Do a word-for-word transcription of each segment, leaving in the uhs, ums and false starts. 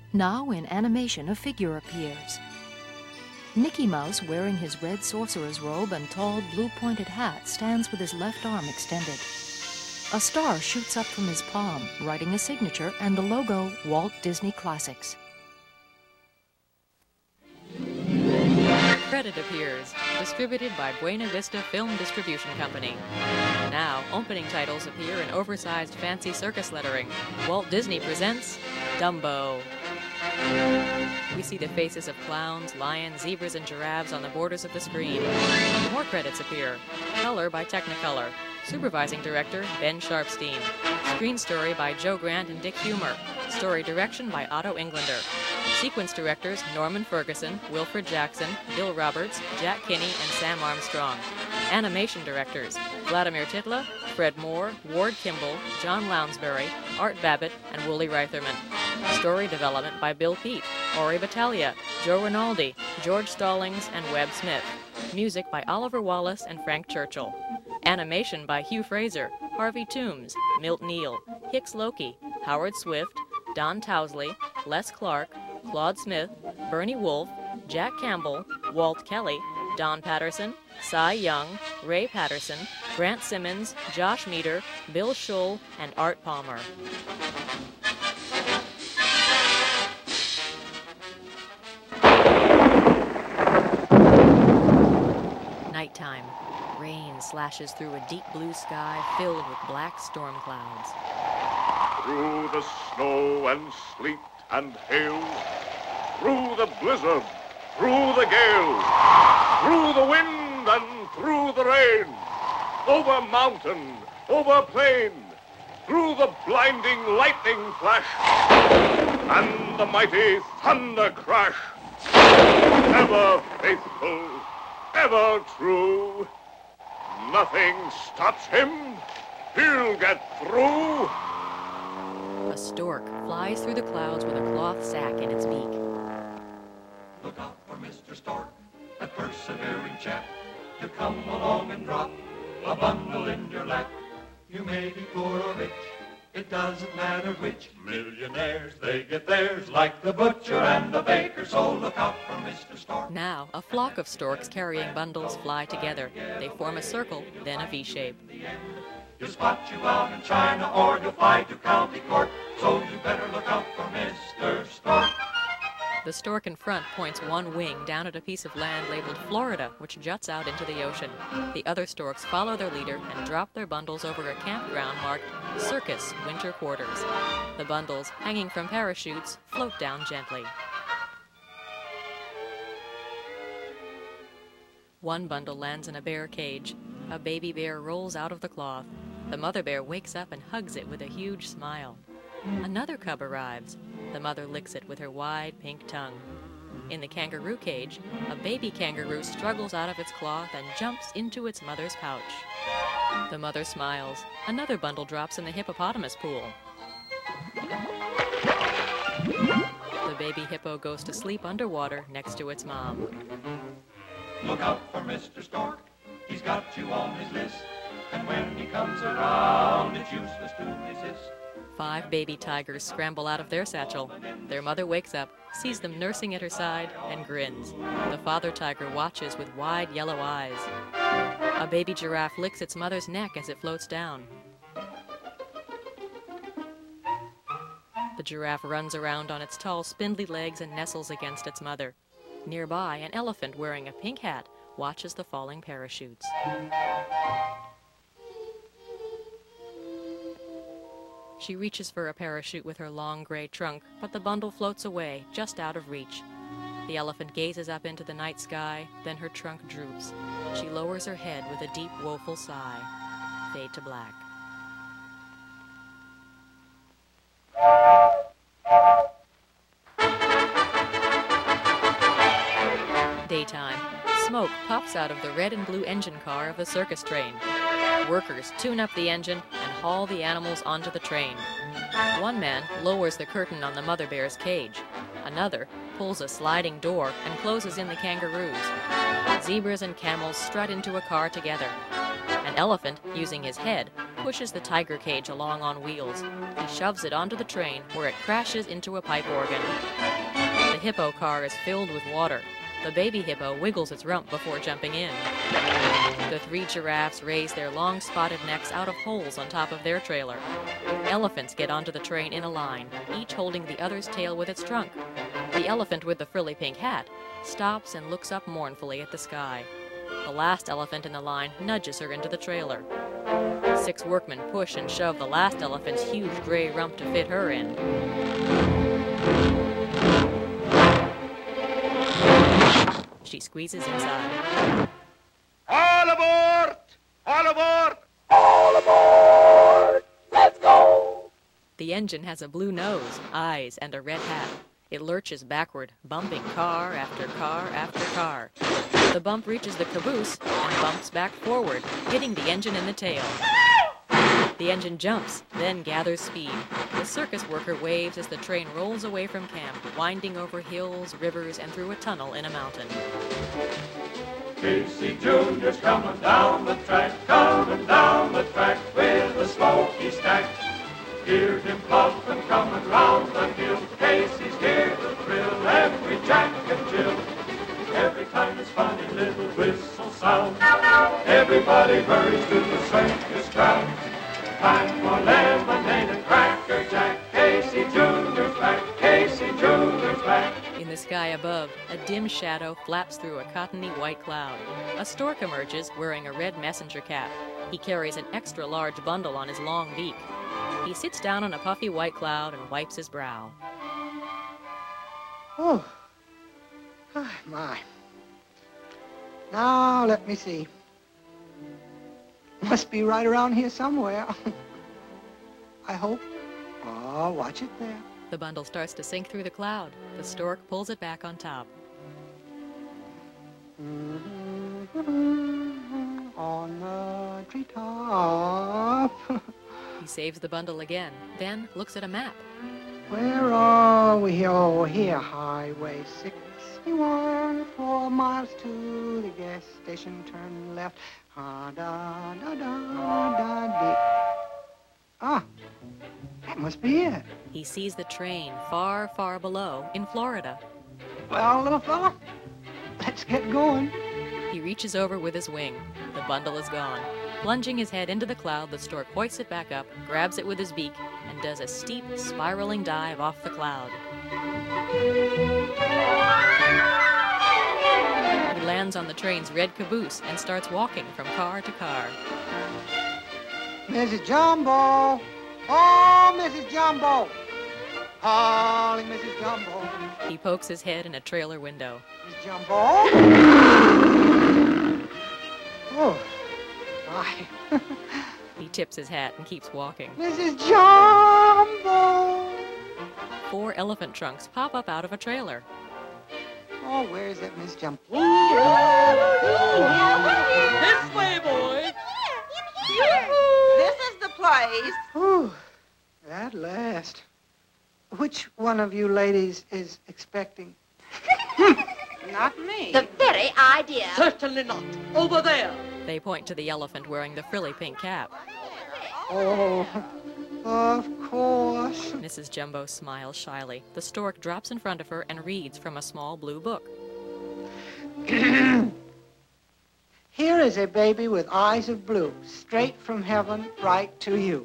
Now in animation, a figure appears. Mickey Mouse, wearing his red sorcerer's robe and tall blue-pointed hat, stands with his left arm extended. A star shoots up from his palm, writing a signature and the logo, Walt Disney Classics. Credit appears, distributed by Buena Vista Film Distribution Company. Now, opening titles appear in oversized fancy circus lettering. Walt Disney presents Dumbo. We see the faces of clowns, lions, zebras, and giraffes on the borders of the screen. More credits appear. Color by Technicolor. Supervising director, Ben Sharpstein. Screen story by Joe Grant and Dick Humer. Story direction by Otto Englander. Sequence directors Norman Ferguson, Wilfred Jackson, Bill Roberts, Jack Kinney, and Sam Armstrong. Animation directors Vladimir Titla, Fred Moore, Ward Kimball, John Lounsbury, Art Babbitt, and Wooly Reitherman. Story development by Bill Peet, Ori Battaglia, Joe Rinaldi, George Stallings, and Webb Smith. Music by Oliver Wallace and Frank Churchill. Animation by Hugh Fraser, Harvey Toombs, Milt Neal, Hicks Loki, Howard Swift, Don Towsley, Les Clark, Claude Smith, Bernie Wolfe, Jack Campbell, Walt Kelly, Don Patterson, Cy Young, Ray Patterson, Grant Simmons, Josh Meader, Bill Schull, and Art Palmer. Nighttime. Rain slashes through a deep blue sky filled with black storm clouds. Through the snow and sleet and hail, through the blizzard, through the gale, through the wind and through the rain, over mountain, over plain, through the blinding lightning flash and the mighty thunder crash. Ever faithful, ever true, nothing stops him, he'll get through. A stork flies through the clouds with a cloth sack in its beak. Look out for Mister Stork, that persevering chap, to come along and drop a bundle in your lap. You may be poor or rich, it doesn't matter which. Millionaires, they get theirs, like the butcher and the baker, so look out for Mister Stork. Now, a flock of storks carrying bundles fly together. They form a circle, then a V shape. He'll spot you out in China or he'll fly to county court, so you better look out for Mister Stork. The stork in front points one wing down at a piece of land labeled Florida, which juts out into the ocean. The other storks follow their leader and drop their bundles over a campground marked Circus Winter Quarters. The bundles, hanging from parachutes, float down gently. One bundle lands in a bear cage. A baby bear rolls out of the cloth. The mother bear wakes up and hugs it with a huge smile. Another cub arrives. The mother licks it with her wide pink tongue. In the kangaroo cage, a baby kangaroo struggles out of its cloth and jumps into its mother's pouch. The mother smiles. Another bundle drops in the hippopotamus pool. The baby hippo goes to sleep underwater next to its mom. Look out for Mister Stork, he's got you on his list, and when he comes around, it's useless to resist. Five baby tigers scramble out of their satchel. Their mother wakes up, sees them nursing at her side, and grins. The father tiger watches with wide yellow eyes. A baby giraffe licks its mother's neck as it floats down. The giraffe runs around on its tall, spindly legs and nestles against its mother. Nearby, an elephant wearing a pink hat watches the falling parachutes. She reaches for a parachute with her long gray trunk, but the bundle floats away, just out of reach. The elephant gazes up into the night sky, then her trunk droops. She lowers her head with a deep, woeful sigh. Fade to black. Daytime. Smoke puffs out of the red and blue engine car of a circus train. Workers tune up the engine and haul the animals onto the train. One man lowers the curtain on the mother bear's cage. Another pulls a sliding door and closes in the kangaroos. Zebras and camels strut into a car together. An elephant, using his head, pushes the tiger cage along on wheels. He shoves it onto the train, where it crashes into a pipe organ. The hippo car is filled with water. The baby hippo wiggles its rump before jumping in. The three giraffes raise their long spotted necks out of holes on top of their trailer. Elephants get onto the train in a line, each holding the other's tail with its trunk. The elephant with the frilly pink hat stops and looks up mournfully at the sky. The last elephant in the line nudges her into the trailer. Six workmen push and shove the last elephant's huge gray rump to fit her in. She squeezes inside. All aboard! All aboard! All aboard! Let's go! The engine has a blue nose, eyes, and a red hat. It lurches backward, bumping car after car after car. The bump reaches the caboose and bumps back forward, hitting the engine in the tail. The engine jumps, then gathers speed. The circus worker waves as the train rolls away from camp, winding over hills, rivers, and through a tunnel in a mountain. Casey Junior's coming down the track, coming down the track with a smoky stack. Hear him puffin' coming round the hill. Casey's here to thrill every Jack and Jill. Every time his funny little whistle sounds, everybody hurries to the circus ground. Time for lemonade and cracker jack. Casey Junior's back, Casey Junior's back. In the sky above, a dim shadow flaps through a cottony white cloud. A stork emerges wearing a red messenger cap. He carries an extra large bundle on his long beak. He sits down on a puffy white cloud and wipes his brow. Oh, oh my. Now, let me see. Must be right around here somewhere. I hope. Oh, watch it there. The bundle starts to sink through the cloud. The stork pulls it back on top. On the treetop. He saves the bundle again, then looks at a map. Where are we? Oh, here, Highway sixty-one. Four miles to the gas station, turn left. Ah, da, da, da, da, da. Ah, that must be it. He sees the train far, far below in Florida. Well, little fella, let's get going. He reaches over with his wing. The bundle is gone. Plunging his head into the cloud, the stork hoists it back up, grabs it with his beak, and does a steep, spiraling dive off the cloud. He lands on the train's red caboose and starts walking from car to car. Missus Jumbo! Oh, Missus Jumbo! Calling Missus Jumbo. He pokes his head in a trailer window. Missus Jumbo? Oh, my. He tips his hat and keeps walking. Missus Jumbo! Four elephant trunks pop up out of a trailer. Oh, where is that Miss Jumbo? This way, boy. This is the place. Whew, at last. Which one of you ladies is expecting? Not me. The very idea. Certainly not. Over there. They point to the elephant wearing the frilly pink cap. Oh, of course. Missus Jumbo smiles shyly. The stork drops in front of her and reads from a small blue book. Here is a baby with eyes of blue, straight from heaven right to you.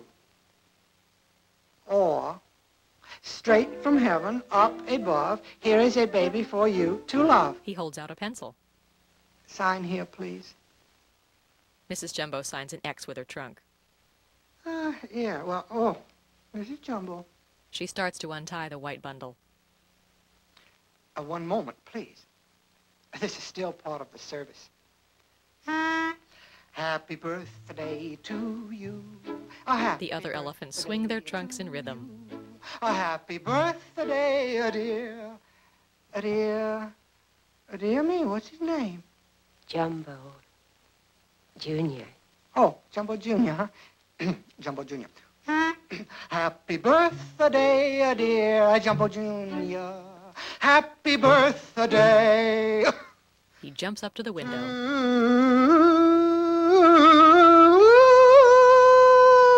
Or, straight from heaven up above, here is a baby for you to love. He holds out a pencil. Sign here, please. Missus Jumbo signs an X with her trunk. Uh, yeah, well, oh, Missus Jumbo. She starts to untie the white bundle. Uh, one moment, please. This is still part of the service. Happy birthday to you. A happy The other elephants swing their trunks in rhythm. A happy birthday, a dear, a dear, a dear me, what's his name? Jumbo Junior. Oh, Jumbo Junior, huh? Jumbo Junior. Happy birthday, dear Jumbo Junior. Happy birthday. He jumps up to the window.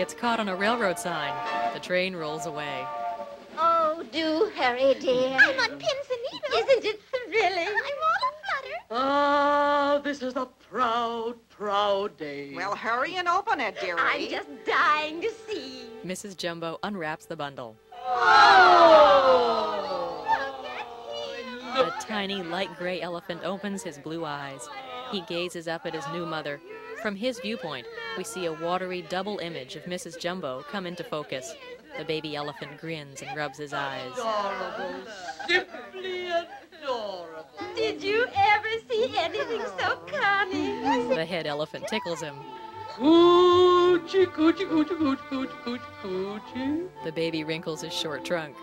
gets caught on a railroad sign. The train rolls away. Oh, do hurry, dear. I'm on pins and needles. Isn't it thrilling? I'm all a flutter. Ah, this is a proud, proud day. Well, hurry and open it, dearie. I'm just dying to see. Missus Jumbo unwraps the bundle. Oh! A tiny light gray elephant opens his blue eyes. He gazes up at his new mother. From his viewpoint, we see a watery double image of Missus Jumbo come into focus. The baby elephant grins and rubs his eyes. Adorable, simply adorable. Did you ever see anything so cunning? The head elephant tickles him. Coochie, coochie, coochie, coochie, coochie, coochie, coochie. The baby wrinkles his short trunk.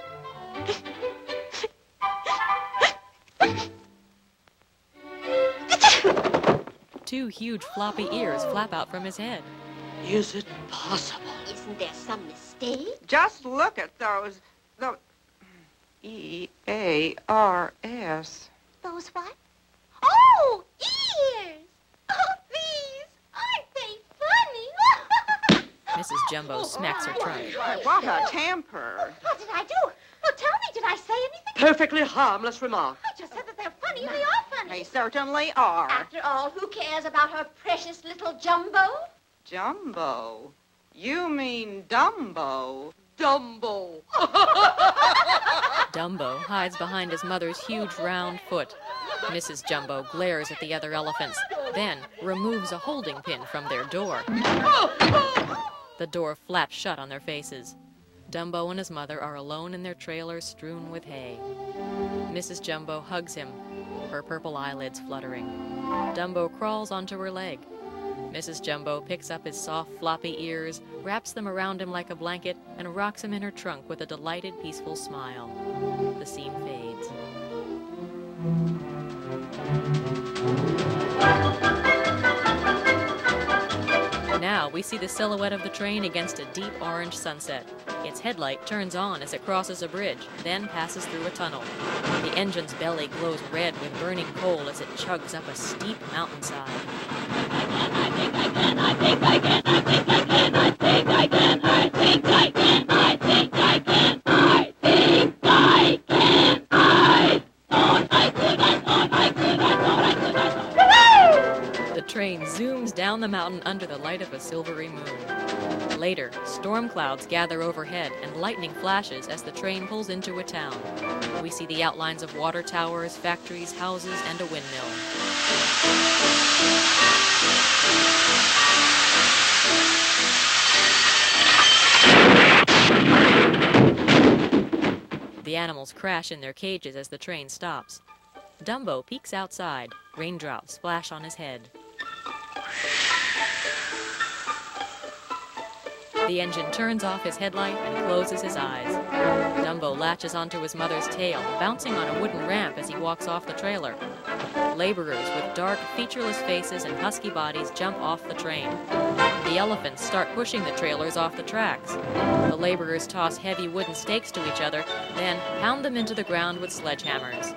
Two huge floppy ears flap out from his head. Is it possible? Isn't there some mistake? Just look at those, those, E A R S. Those what? Oh, ears! Oh, these! Aren't they funny? Missus Jumbo smacks her trunk. Why, what a temper. What did I do? Oh, tell me, did I say anything? Perfectly harmless remark. I just said that they're funny and they are funny. They certainly are. After all, who cares about her precious little Jumbo? Jumbo? You mean Dumbo? Dumbo. Dumbo hides behind his mother's huge round foot. Missus Jumbo glares at the other elephants, then removes a holding pin from their door. The door flaps shut on their faces. Dumbo and his mother are alone in their trailer strewn with hay. Missus Jumbo hugs him, her purple eyelids fluttering. Dumbo crawls onto her leg. Missus Jumbo picks up his soft, floppy ears, wraps them around him like a blanket, and rocks him in her trunk with a delighted, peaceful smile. The scene fades. Now we see the silhouette of the train against a deep orange sunset. Its headlight turns on as it crosses a bridge, then passes through a tunnel. The engine's belly glows red with burning coal as it chugs up a steep mountainside. I think I can, I think I can, I think I can, I think I can, I think I can, I think I can, I think I can, I thought I could, I thought I could, I thought I could, I thought. The train zooms down the mountain under the light of a silvery moon. Later, storm clouds gather overhead and lightning flashes as the train pulls into a town. We see the outlines of water towers, factories, houses, and a windmill. The animals crash in their cages as the train stops. Dumbo peeks outside. Raindrops splash on his head. The engine turns off his headlight and closes his eyes. Dumbo latches onto his mother's tail, bouncing on a wooden ramp as he walks off the trailer. Laborers with dark, featureless faces and husky bodies jump off the train. The elephants start pushing the trailers off the tracks. The laborers toss heavy wooden stakes to each other, then pound them into the ground with sledgehammers.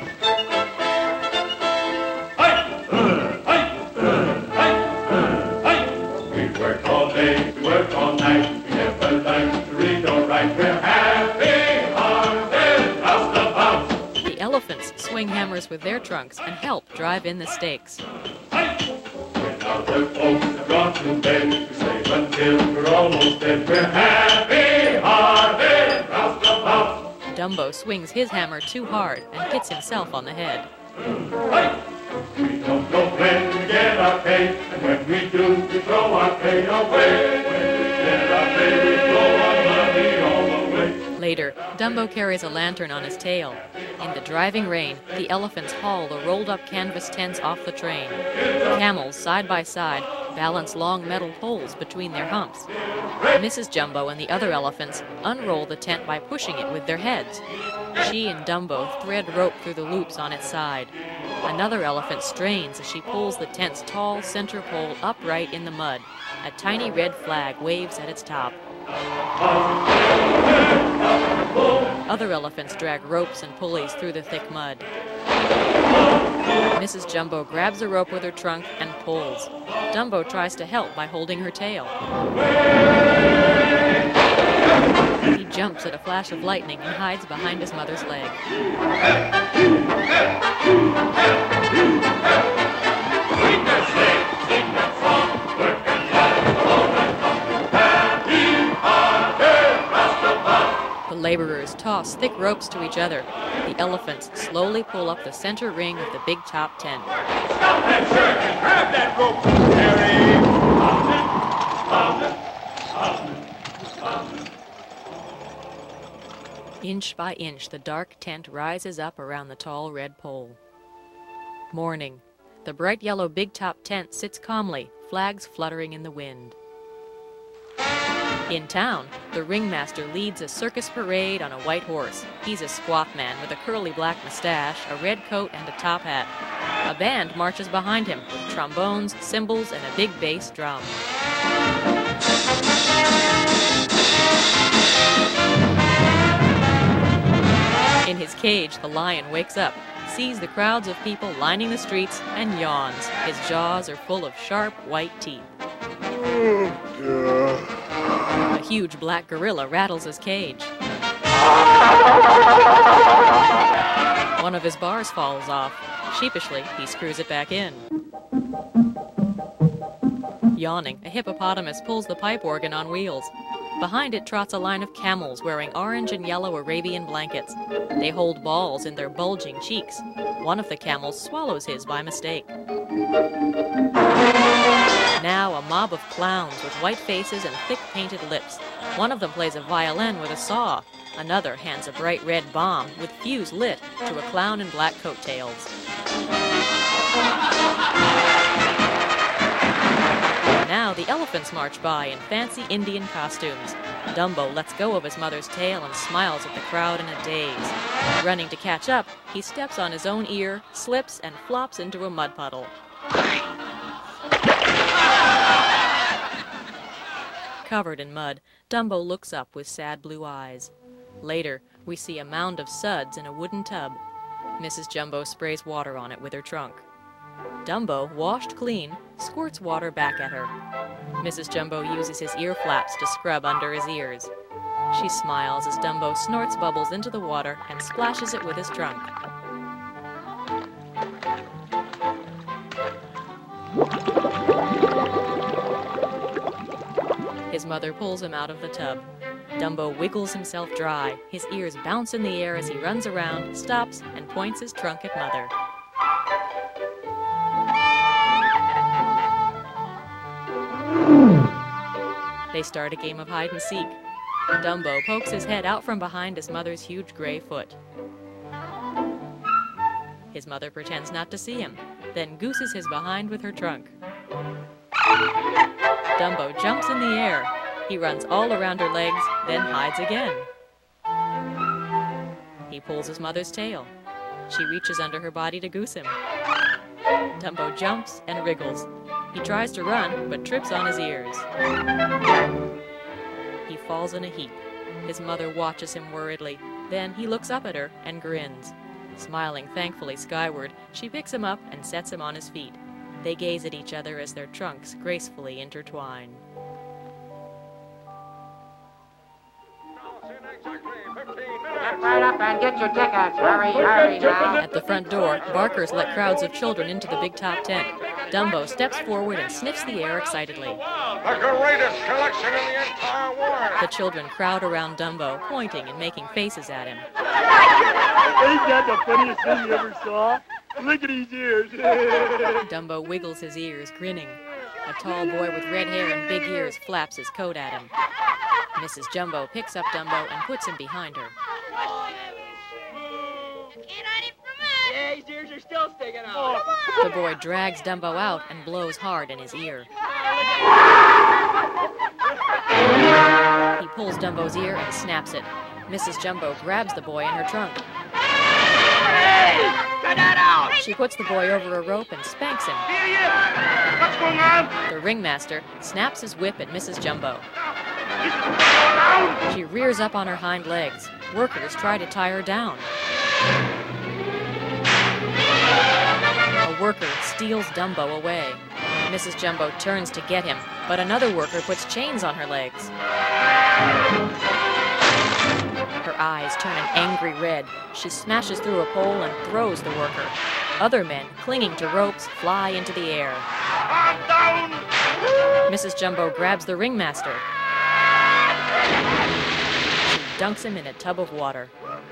We work all day, we work all night, we never learn to read or write. We're happy, hearted, roustabout. The elephants swing hammers with their trunks and help drive in the stakes. When our work folks have gone to bed, we slave until we're almost dead. We're happy, hearted, roustabout. Dumbo swings his hammer too hard and hits himself on the head. We don't know when we get our pay, and when we do, we throw our pay away. When we get our pay, we throw our money all away. Later, Dumbo carries a lantern on his tail. In the driving rain, the elephants haul the rolled-up canvas tents off the train. Camels, side by side, balance long metal poles between their humps. Missus Jumbo and the other elephants unroll the tent by pushing it with their heads. She and Dumbo thread rope through the loops on its side. Another elephant strains as she pulls the tent's tall center pole upright in the mud. A tiny red flag waves at its top. Other elephants drag ropes and pulleys through the thick mud. Missus Jumbo grabs a rope with her trunk and pulls. Dumbo tries to help by holding her tail. He jumps at a flash of lightning and hides behind his mother's leg. The laborers toss thick ropes to each other. The elephants slowly pull up the center ring of the big top tent. Stop that circus! Grab that rope! Harry! Inch by inch, the dark tent rises up around the tall red pole. Morning. The bright yellow big top tent sits calmly, flags fluttering in the wind. In town, the ringmaster leads a circus parade on a white horse. He's a squat man with a curly black mustache, a red coat, and a top hat. A band marches behind him with trombones, cymbals, and a big bass drum. In his cage, the lion wakes up, sees the crowds of people lining the streets, and yawns. His jaws are full of sharp, white teeth. A huge black gorilla rattles his cage. One of his bars falls off. Sheepishly, he screws it back in. Yawning, a hippopotamus pulls the pipe organ on wheels. Behind it trots a line of camels wearing orange and yellow Arabian blankets. They hold balls in their bulging cheeks. One of the camels swallows his by mistake. Now a mob of clowns with white faces and thick painted lips. One of them plays a violin with a saw. Another hands a bright red bomb with fuse lit to a clown in black coattails. Now the elephants march by in fancy Indian costumes. Dumbo lets go of his mother's tail and smiles at the crowd in a daze. Running to catch up, he steps on his own ear, slips, and flops into a mud puddle. Covered in mud, Dumbo looks up with sad blue eyes. Later, we see a mound of suds in a wooden tub. Missus Jumbo sprays water on it with her trunk. Dumbo, washed clean, squirts water back at her. Missus Jumbo uses his ear flaps to scrub under his ears. She smiles as Dumbo snorts bubbles into the water and splashes it with his trunk. His mother pulls him out of the tub. Dumbo wiggles himself dry. His ears bounce in the air as he runs around, stops, and points his trunk at Mother. They start a game of hide and seek. Dumbo pokes his head out from behind his mother's huge gray foot. His mother pretends not to see him, then gooses his behind with her trunk. Dumbo jumps in the air. He runs all around her legs, then hides again. He pulls his mother's tail. She reaches under her body to goose him. Dumbo jumps and wriggles. He tries to run, but trips on his ears. He falls in a heap. His mother watches him worriedly. Then he looks up at her and grins. Smiling thankfully skyward, she picks him up and sets him on his feet. They gaze at each other as their trunks gracefully intertwine. Get right up and get your tickets. Hurry, hurry now. At the front door, barkers let crowds of children into the big top tent. Dumbo steps forward and sniffs the air excitedly. The greatest collection in the entire world. The children crowd around Dumbo, pointing and making faces at him. Ain't that the funniest thing you ever saw? Look at his ears. Dumbo wiggles his ears, grinning. A tall boy with red hair and big ears flaps his coat at him. Missus Jumbo picks up Dumbo and puts him behind her. Yeah, his ears are still sticking out. The boy drags Dumbo out and blows hard in his ear. He pulls Dumbo's ear and snaps it. Missus Jumbo grabs the boy in her trunk. Hey! Get that out! She puts the boy over a rope and spanks him. What's going on? The ringmaster snaps his whip at Missus Jumbo. She rears up on her hind legs. Workers try to tie her down. worker steals Dumbo away. Missus Jumbo turns to get him, but another worker puts chains on her legs. Her eyes turn an angry red. She smashes through a pole and throws the worker. Other men, clinging to ropes, fly into the air. Calm down! Missus Jumbo grabs the ringmaster. She dunks him in a tub of water.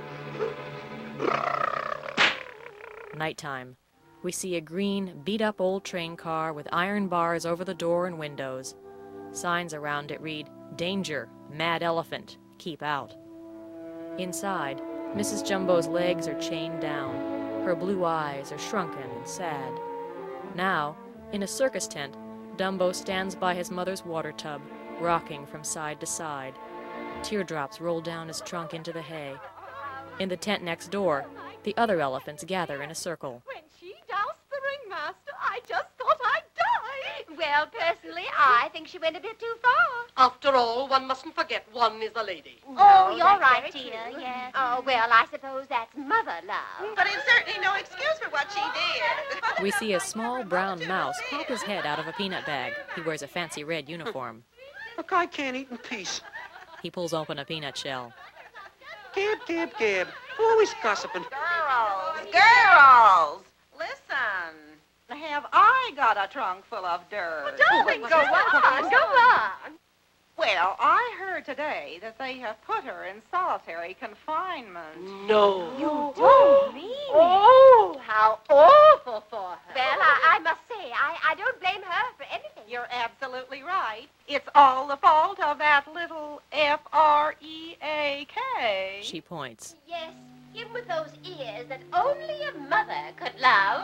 Nighttime. We see a green, beat-up old train car with iron bars over the door and windows. Signs around it read, "Danger, Mad Elephant, keep out." Inside, Missus Jumbo's legs are chained down. Her blue eyes are shrunken and sad. Now, in a circus tent, Dumbo stands by his mother's water tub, rocking from side to side. Teardrops roll down his trunk into the hay. In the tent next door, the other elephants gather in a circle. When she doused the ringmaster, I just thought I'd die. Well, personally, I think she went a bit too far. After all, one mustn't forget one is a lady. Oh, you're right, Tina, yes. Oh, well, I suppose that's mother love. But it's certainly no excuse for what she did. We see a small brown mouse pop his head out of a peanut bag. He wears a fancy red uniform. Look, I can't eat in peace. He pulls open a peanut shell. Gib, gib, gib. Always gossiping. Girls, girls, listen. Have I got a trunk full of dirt? Darling, go on, go on. Well, I heard today that they have put her in solitary confinement. No. You don't mean it. Oh, how awful for her. Well, I, I must say, I, I don't blame her for anything. You're absolutely right. It's all the fault of that little F R E A K. She points. Yes, him with those ears that only a mother could love.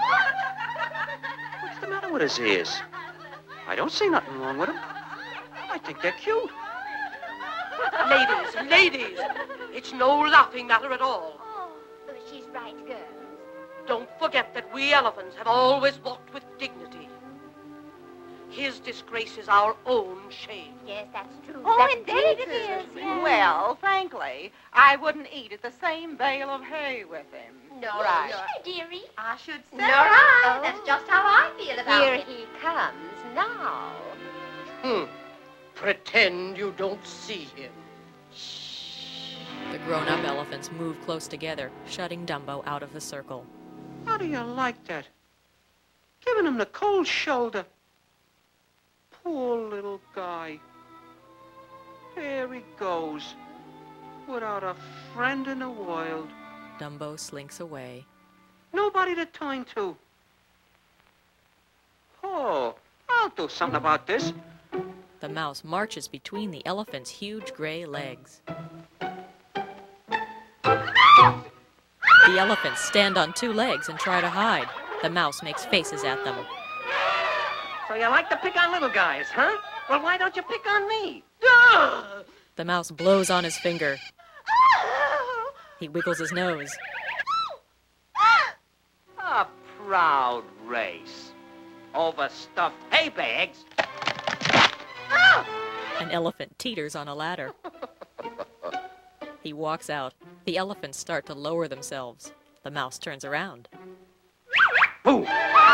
What's the matter with his ears? I don't see nothing wrong with them. I think they're cute. Ladies, ladies, it's no laughing matter at all. Oh, she's right, girls. Don't forget that we elephants have always walked with dignity. His disgrace is our own shame. Yes, that's true. Oh, that's indeed it is. Yes. Well, frankly, I wouldn't eat at the same bale of hay with him. Nor Right. I, dearie. I should say. Nor I. Oh. That's just how I feel about Here it. Here he comes now. Hmm. Pretend you don't see him. The grown-up elephants move close together, shutting Dumbo out of the circle. How do you like that? Giving him the cold shoulder. Poor little guy. There he goes, without a friend in the world. Dumbo slinks away. Nobody to turn to. Oh, I'll do something about this. The mouse marches between the elephant's huge gray legs. The elephants stand on two legs and try to hide. The mouse makes faces at them. So you like to pick on little guys, huh? Well, why don't you pick on me? The mouse blows on his finger. He wiggles his nose. A proud race. Overstuffed hay bags. An elephant teeters on a ladder. He walks out. The elephants start to lower themselves. The mouse turns around. Boom!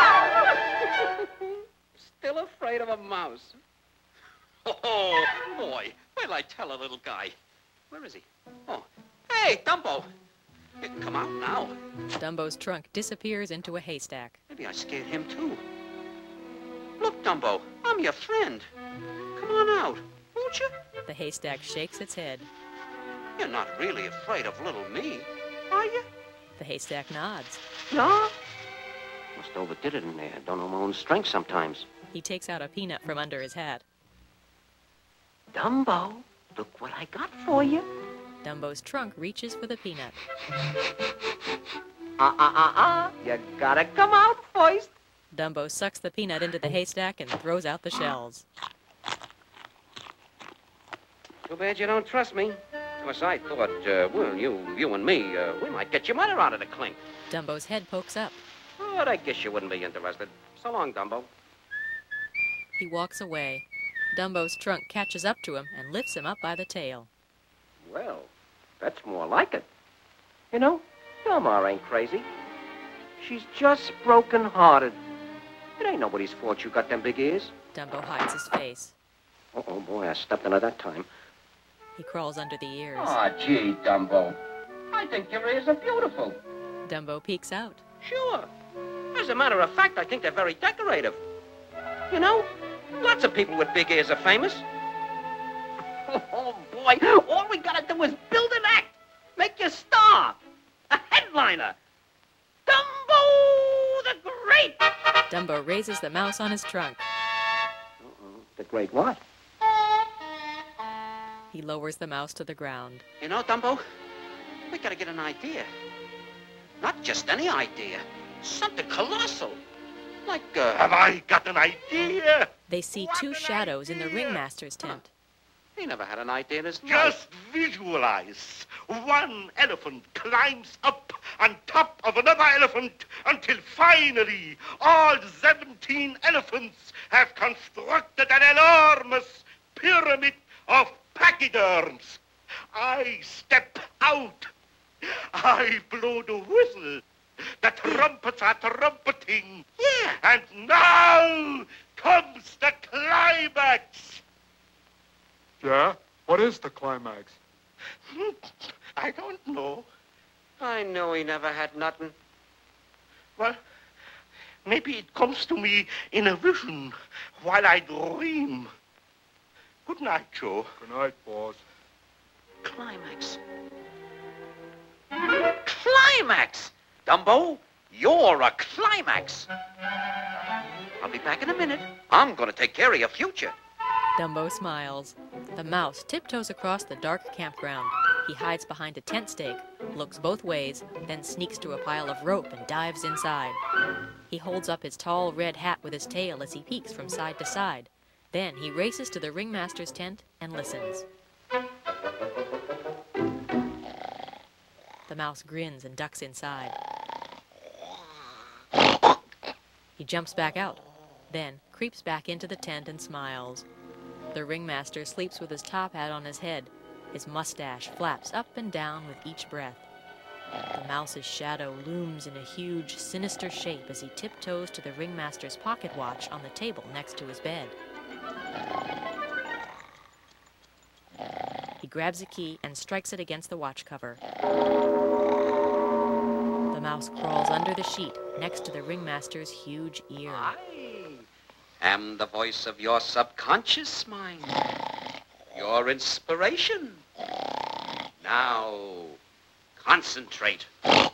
Still afraid of a mouse. Oh, boy. Wait till I tell a little guy. Where is he? Oh, hey, Dumbo. Come out now. Dumbo's trunk disappears into a haystack. Maybe I scared him, too. Look, Dumbo, I'm your friend. Come on out, won't you? The haystack shakes its head. You're not really afraid of little me, are you? The haystack nods. No? Must overdid it in there. Don't know my own strength sometimes. He takes out a peanut from under his hat. Dumbo, look what I got for you. Dumbo's trunk reaches for the peanut. Uh-uh-uh-uh. You gotta come out first. Dumbo sucks the peanut into the haystack and throws out the shells. Too bad you don't trust me. Of course, I thought, uh, well, you you and me, uh, we might get your mother out of the clink. Dumbo's head pokes up. But I guess you wouldn't be interested. So long, Dumbo. He walks away. Dumbo's trunk catches up to him and lifts him up by the tail. Well, that's more like it. You know, Delmar ain't crazy. She's just broken-hearted. It ain't nobody's fault you got them big ears. Dumbo hides his face. Uh-oh, boy, I stepped on it that time. He crawls under the ears. Aw, oh, gee, Dumbo. I think your ears are beautiful. Dumbo peeks out. Sure. As a matter of fact, I think they're very decorative. You know, lots of people with big ears are famous. Oh, boy, all we gotta do is build an act. Make you a star. A headliner. Dumbo the Great. Dumbo raises the mouse on his trunk. Uh-oh. The Great what? He lowers the mouse to the ground. You know, Dumbo, we gotta get an idea. Not just any idea. Something colossal. Like, uh... Have I got an idea? They see what two shadows idea? in the ringmaster's tent. He never had an idea in his life. Just visualize. One elephant climbs up on top of another elephant until finally all seventeen elephants have constructed an enormous pyramid of pachyderms. I step out. I blow the whistle. The trumpets are trumpeting. Yeah. And now comes the climax. Yeah? What is the climax? I don't know. I know he never had nothing. Well, maybe it comes to me in a vision while I dream. Good night, Joe. Good night, boss. Climax. Climax! Dumbo, you're a climax. I'll be back in a minute. I'm gonna take care of your future. Dumbo smiles. The mouse tiptoes across the dark campground. He hides behind a tent stake, looks both ways, then sneaks to a pile of rope and dives inside. He holds up his tall red hat with his tail as he peeks from side to side. Then he races to the ringmaster's tent and listens. The mouse grins and ducks inside. He jumps back out, then creeps back into the tent and smiles. The ringmaster sleeps with his top hat on his head. His mustache flaps up and down with each breath. The mouse's shadow looms in a huge, sinister shape as he tiptoes to the ringmaster's pocket watch on the table next to his bed. He grabs a key and strikes it against the watch cover. The mouse crawls under the sheet next to the ringmaster's huge ear. I am the voice of your subconscious mind, your inspiration. Now, concentrate.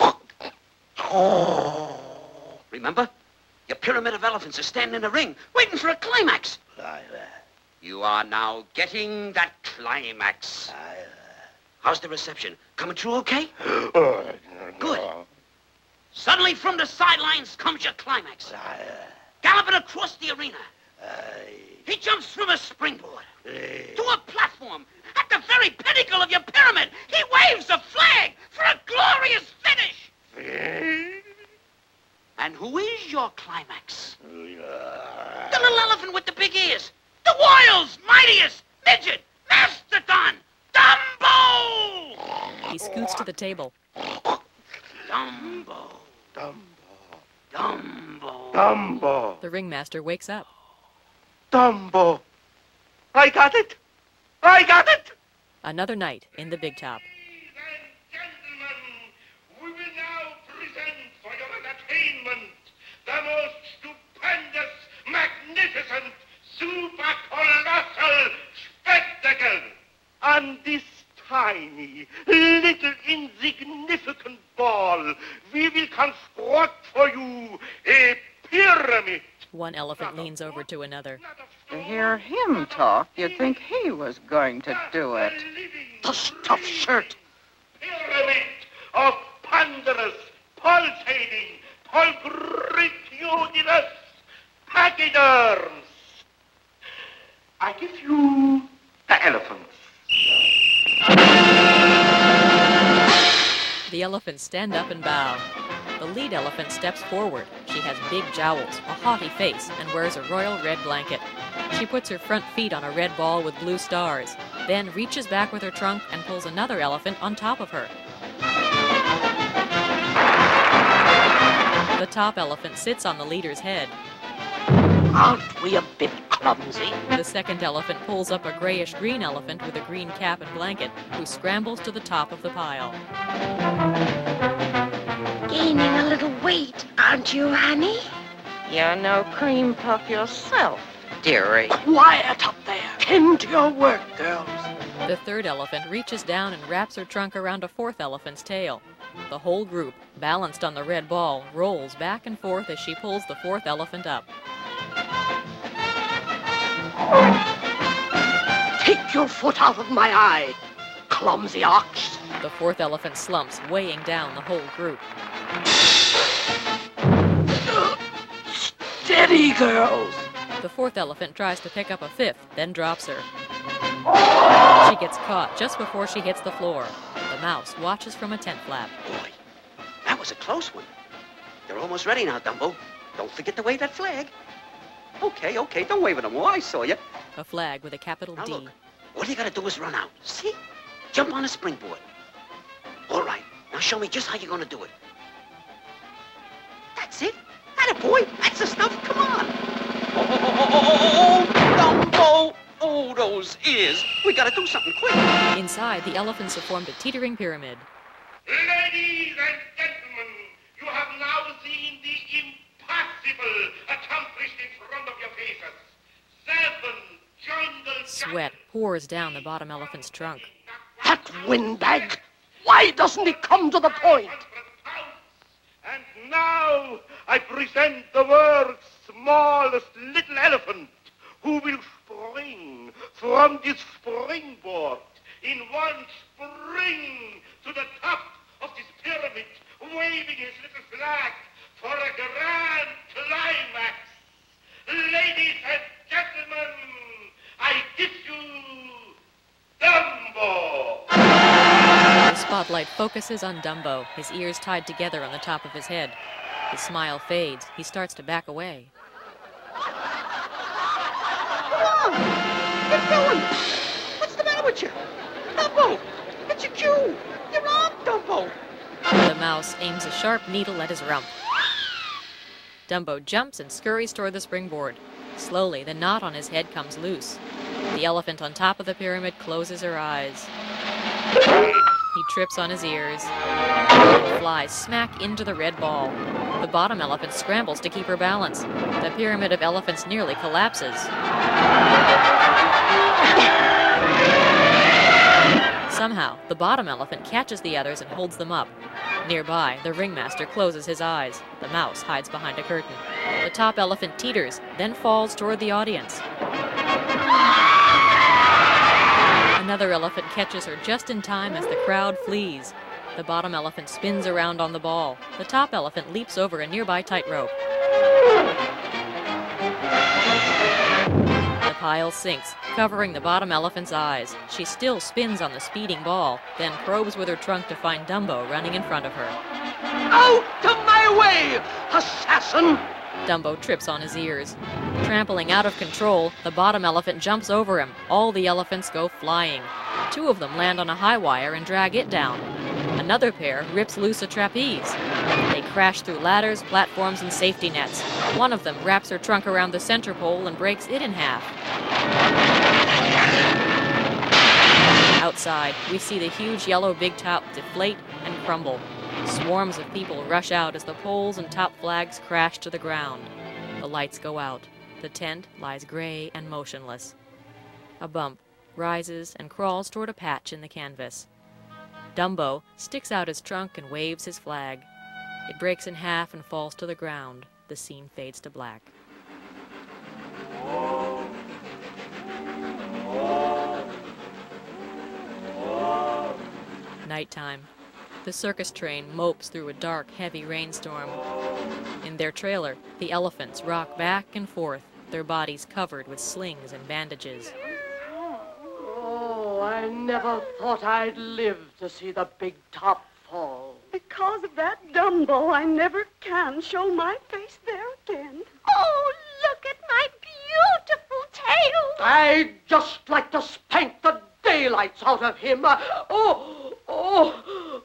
Remember, your pyramid of elephants are standing in a ring, waiting for a climax. You are now getting that climax. How's the reception? Coming through okay? Good. Suddenly from the sidelines comes your climax. Galloping across the arena. He jumps from a springboard to a platform at the very pinnacle of your pyramid. He waves a flag for a glorious finish. And who is your climax? The little elephant with the big ears. The world's mightiest midget, Mastodon, Dumbo! He scoots to the table. Dumbo. Dumbo. Dumbo. Dumbo. The ringmaster wakes up. Dumbo. I got it. I got it. Another night in the big top. Ladies and gentlemen, we will now present for your entertainment the most stupendous, magnificent, super colossal spectacle. On this tiny, little, insignificant ball, we will construct for you a pyramid. One elephant leans over to another. To hear him talk, you'd think he was going to do it. The stuffed shirt. Pyramid of ponderous, pulsating, pulchritudinous pachyderms. I give you the elephants. The elephants stand up and bow. The lead elephant steps forward. She has big jowls, a haughty face, and wears a royal red blanket. She puts her front feet on a red ball with blue stars, then reaches back with her trunk and pulls another elephant on top of her. The top elephant sits on the leader's head. Aren't we a bit clumsy? The second elephant pulls up a grayish-green elephant with a green cap and blanket, who scrambles to the top of the pile. Gaining a little weight, aren't you, honey? You're no cream puff yourself, dearie. Quiet up there. Tend to your work, girls. The third elephant reaches down and wraps her trunk around a fourth elephant's tail. The whole group, balanced on the red ball, rolls back and forth as she pulls the fourth elephant up. Take your foot out of my eye, clumsy ox. The fourth elephant slumps, weighing down the whole group. Steady, girls. The fourth elephant tries to pick up a fifth, then drops her. She gets caught just before she hits the floor. The mouse watches from a tent flap. Boy, that was a close one. They're almost ready now, Dumbo. Don't forget to wave that flag. Okay, okay, don't wave it no more. I saw you. A flag with a capital Now D. look, all you gotta do is run out. See? Jump on a springboard. All right, now show me just how you're gonna do it. That's it. Attaboy, that's the stuff. Come on. Oh, oh, oh, oh, oh, oh, Dumbo. Oh, those ears. We gotta do something quick. Inside, the elephants have formed a teetering pyramid. Ladies and gentlemen, you have now seen the impossible accomplished in front of your faces. Seven jungle... Sweat pours down the bottom elephant's trunk. That windbag. Why doesn't he come to the point? And now I present the world's smallest little elephant, who will spring from this springboard in one spring to the top of this pyramid, waving his little flag for a grand climax. Ladies and gentlemen, I give you Dumbo. The spotlight focuses on Dumbo, his ears tied together on the top of his head. His smile fades. He starts to back away. Come on. Get going. What's the matter with you? Dumbo, it's your cue. You're on, Dumbo. The mouse aims a sharp needle at his rump. Dumbo jumps and scurries toward the springboard. Slowly, the knot on his head comes loose. The elephant on top of the pyramid closes her eyes. He trips on his ears and flies smack into the red ball. The bottom elephant scrambles to keep her balance. The pyramid of elephants nearly collapses. Somehow, the bottom elephant catches the others and holds them up. Nearby, the ringmaster closes his eyes. The mouse hides behind a curtain. The top elephant teeters, then falls toward the audience. Another elephant catches her just in time as the crowd flees. The bottom elephant spins around on the ball. The top elephant leaps over a nearby tightrope. The pile sinks, covering the bottom elephant's eyes. She still spins on the speeding ball, then probes with her trunk to find Dumbo running in front of her. Out of my way, assassin! Dumbo trips on his ears. Trampling out of control, the bottom elephant jumps over him. All the elephants go flying. Two of them land on a high wire and drag it down. Another pair rips loose a trapeze. They crash through ladders, platforms, and safety nets. One of them wraps her trunk around the center pole and breaks it in half. Outside, we see the huge yellow big top deflate and crumble. Swarms of people rush out as the poles and top flags crash to the ground. The lights go out. The tent lies gray and motionless. A bump rises and crawls toward a patch in the canvas. Dumbo sticks out his trunk and waves his flag. It breaks in half and falls to the ground. The scene fades to black. Nighttime. The circus train mopes through a dark, heavy rainstorm. In their trailer, the elephants rock back and forth, their bodies covered with slings and bandages. Oh, I never thought I'd live to see the big top fall. Because of that Dumbo, I never can show my face there again. Oh, look at my beautiful tail. I'd just like to spank the daylights out of him. Uh, oh, oh,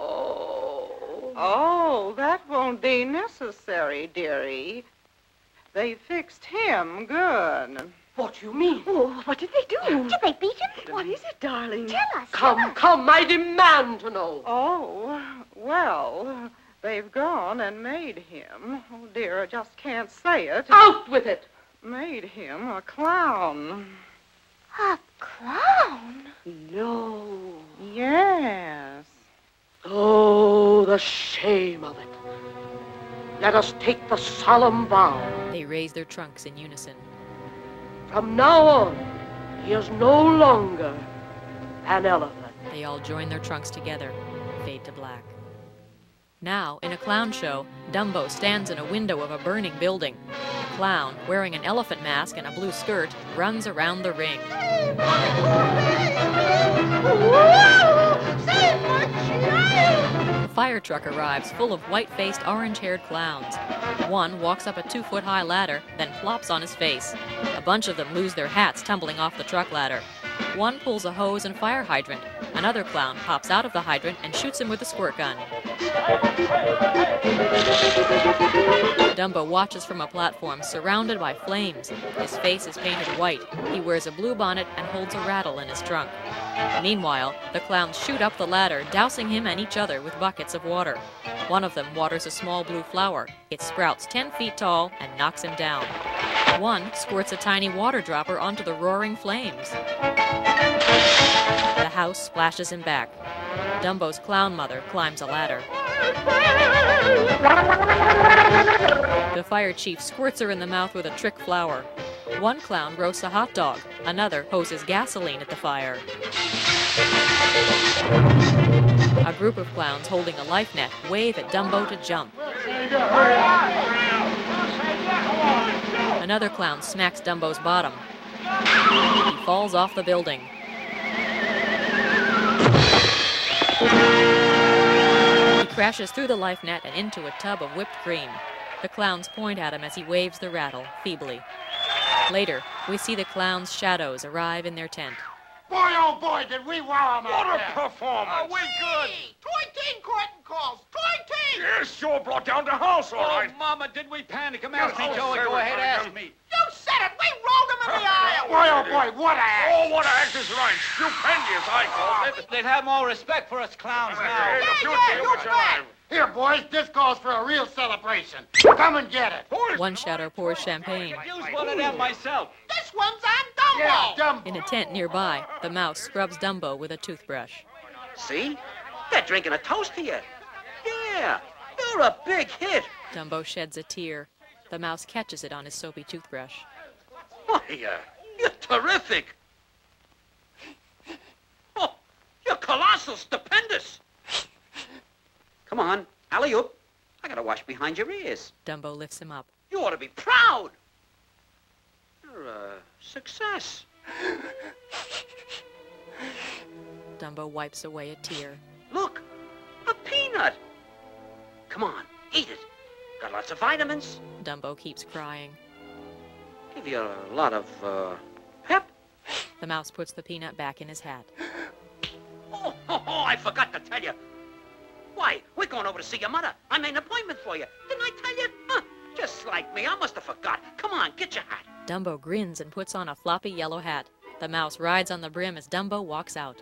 oh. Oh, that won't be necessary, dearie. They fixed him good. What do you mean? Oh, what did they do? Did they beat him? What is it, darling? Tell us. Come, tell us. come, I demand to know. Oh, well, they've gone and made him. Oh, dear, I just can't say it. Out with it. Made him a clown. A clown? No. Yes. Oh, the shame of it. Let us take the solemn vow. They raise their trunks in unison. From now on, he is no longer an elephant. They all join their trunks together, fade to black. Now, in a clown show, Dumbo stands in a window of a burning building. The clown, wearing an elephant mask and a blue skirt, runs around the ring. The fire truck arrives full of white-faced, orange-haired clowns. One walks up a two-foot-high ladder, then plops on his face. A bunch of them lose their hats tumbling off the truck ladder. One pulls a hose and fire hydrant. Another clown pops out of the hydrant and shoots him with a squirt gun. Dumbo watches from a platform surrounded by flames. His face is painted white. He wears a blue bonnet and holds a rattle in his trunk. Meanwhile, the clowns shoot up the ladder, dousing him and each other with buckets of water. One of them waters a small blue flower. It sprouts ten feet tall and knocks him down. One squirts a tiny water dropper onto the roaring flames. The house splashes him back. Dumbo's clown mother climbs a ladder. The fire chief squirts her in the mouth with a trick flower. One clown roasts a hot dog. Another hoses gasoline at the fire. A group of clowns holding a life net wave at Dumbo to jump. Another clown smacks Dumbo's bottom. He falls off the building. He crashes through the life net and into a tub of whipped cream. The clowns point at him as he waves the rattle, feebly. Later, we see the clowns' shadows arrive in their tent. Boy, oh boy, did we wow 'em out What a there. performance! Oh, we good. Toy team curtain calls. Toy team. Yes, sure brought down the house, all right. Oh, Mama, did we panic him? Yes, Ask me, oh, Joey. say Go what, ahead, Cunningham. ask me. You said it. We rolled him in the aisle. Boy, oh boy, what a act. Oh, what a act is right. Stupendous, I call it. They'd have more respect for us clowns now. Hey, Yeah, you yeah, two, you what's your bet. name? Here, boys, this calls for a real celebration. Come and get it. One shadow pours champagne. Use one of them myself. This one's on Dumbo. Yeah, Dumbo. In a tent nearby, the mouse scrubs Dumbo with a toothbrush. See? They're drinking a toast to you. Yeah, you're a big hit. Dumbo sheds a tear. The mouse catches it on his soapy toothbrush. Why, uh, you're terrific. Oh, you're colossal, stupendous. Come on, alley-oop. I gotta wash behind your ears. Dumbo lifts him up. You ought to be proud. You're a success. Dumbo wipes away a tear. Look, a peanut. Come on, eat it. Got lots of vitamins. Dumbo keeps crying. Give you a lot of, uh, pep. The mouse puts the peanut back in his hat. Oh, oh, oh, I forgot to tell you. Why, we're going over to see your mother. I made an appointment for you. Didn't I tell you? Huh, just like me. I must have forgot. Come on, get your hat. Dumbo grins and puts on a floppy yellow hat. The mouse rides on the brim as Dumbo walks out.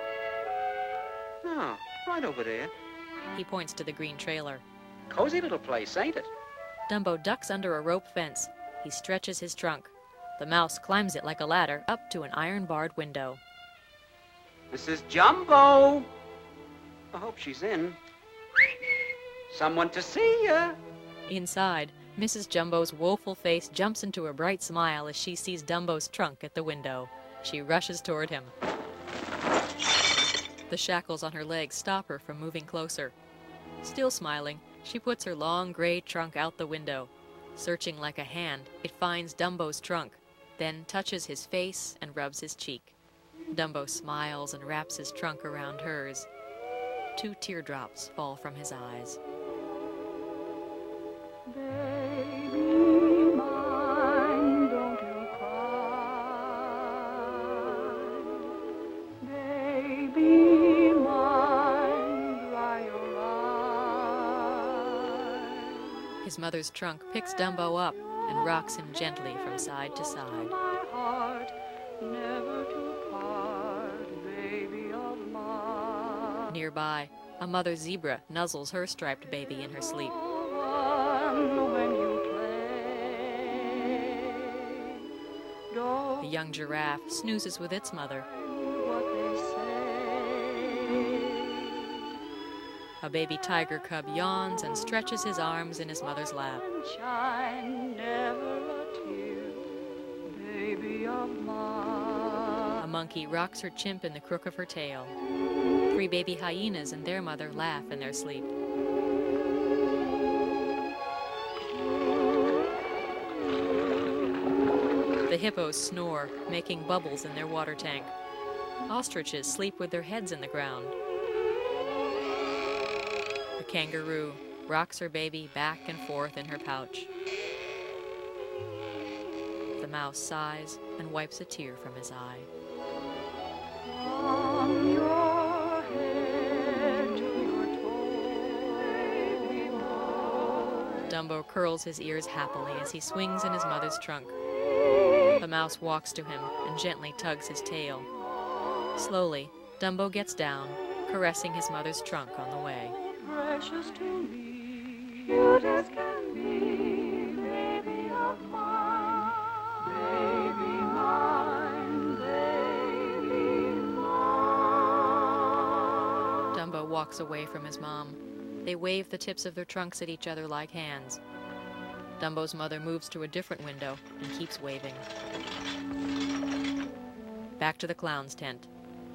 Oh, right over there. He points to the green trailer. Cozy little place, ain't it? Dumbo ducks under a rope fence. He stretches his trunk. The mouse climbs it like a ladder up to an iron-barred window. Missus Jumbo. I hope she's in. Someone to see ya. Inside, Missus Jumbo's woeful face jumps into a bright smile as she sees Dumbo's trunk at the window. She rushes toward him. The shackles on her legs stop her from moving closer. Still smiling, she puts her long gray trunk out the window. Searching like a hand, it finds Dumbo's trunk, then touches his face and rubs his cheek. Dumbo smiles and wraps his trunk around hers. Two teardrops fall from his eyes. Baby mine, don't you cry. Baby mine, dry your eyes. His mother's trunk picks Dumbo up and rocks him gently from side to side. My heart, never to part, baby of mine. Nearby, a mother zebra nuzzles her striped baby in her sleep. When you play, The young giraffe snoozes with its mother. what they say. A baby tiger cub yawns and stretches his arms in his mother's lap. Sunshine, never a tear, baby of mine. A monkey rocks her chimp in the crook of her tail. Three baby hyenas and their mother laugh in their sleep. The hippos snore, making bubbles in their water tank. Ostriches sleep with their heads in the ground. The kangaroo rocks her baby back and forth in her pouch. The mouse sighs and wipes a tear from his eye. From your head to your toe, Dumbo curls his ears happily as he swings in his mother's trunk. The mouse walks to him and gently tugs his tail. Slowly, Dumbo gets down, caressing his mother's trunk on the way. precious to me, cute as can be, baby of mine, baby mine, baby mine. Dumbo walks away from his mom. They wave the tips of their trunks at each other like hands. Dumbo's mother moves to a different window and keeps waving. Back to the clown's tent.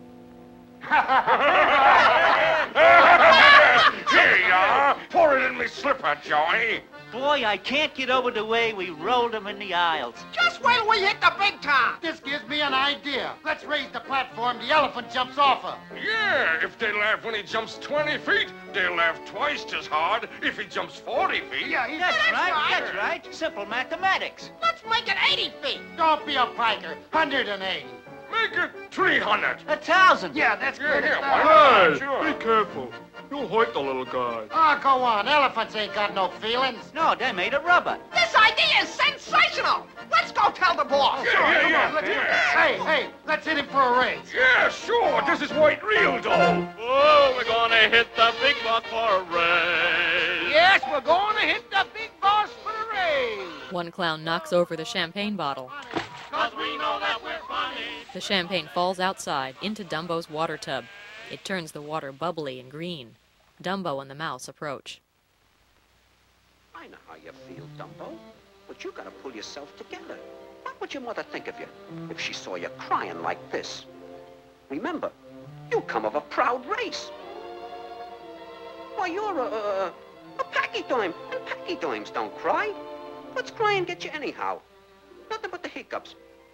Here you are. Pour it in me slipper, Joey. Boy, I can't get over the way we rolled him in the aisles. Just wait till we hit the big time. This gives me an idea. Let's raise the platform the elephant jumps off of. Yeah, if they laugh when he jumps twenty feet, they'll laugh twice as hard if he jumps forty feet. Yeah, he's That's that's right, right. that's right. Simple mathematics. Let's make it eighty feet. Don't be a piker. one hundred eighty. Make it three hundred. A thousand. Yeah, that's Yeah, good. yeah, enough. why Hey, Sure. be careful. You'll hurt the little guy. Oh, go on. Elephants ain't got no feelings. No, they're made of rubber. This idea is sensational. Let's go tell the boss. Yeah, Sure, yeah, come yeah, on, let's yeah. Hey, hey, let's hit him for a raise. Yeah, sure. This is white real dough. Oh, we're gonna hit the big buck for a raise. Yes, we're going to hit the big boss for a raise. One clown knocks over the champagne bottle. Cause we know that we're funny. The champagne falls outside into Dumbo's water tub. It turns the water bubbly and green. Dumbo and the mouse approach. I know how you feel, Dumbo, but you gotta pull yourself together. What would your mother think of you if she saw you crying like this? Remember, you come of a proud race. Why, you're a, a, a pachyderm, and pachyderms don't cry. What's crying get you anyhow? Nothing but the hiccups.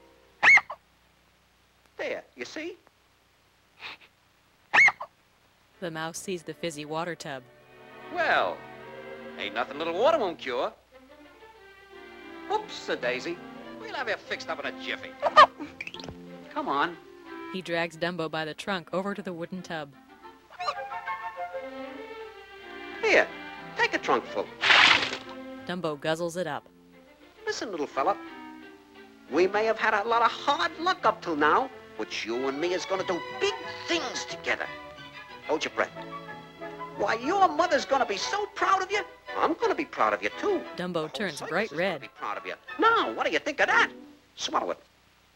There, you see? The mouse sees the fizzy water tub. Well, ain't nothing little water won't cure. Oops-a-daisy. We'll have you fixed up in a jiffy. Come on. He drags Dumbo by the trunk over to the wooden tub. Here, take a trunk full. Dumbo guzzles it up. Listen, little fella. We may have had a lot of hard luck up till now, but you and me is gonna do big things together. Hold your breath. Why, your mother's gonna be so proud of you. I'm gonna be proud of you, too. Dumbo turns bright red. Be proud of you. Now, what do you think of that? Swallow it.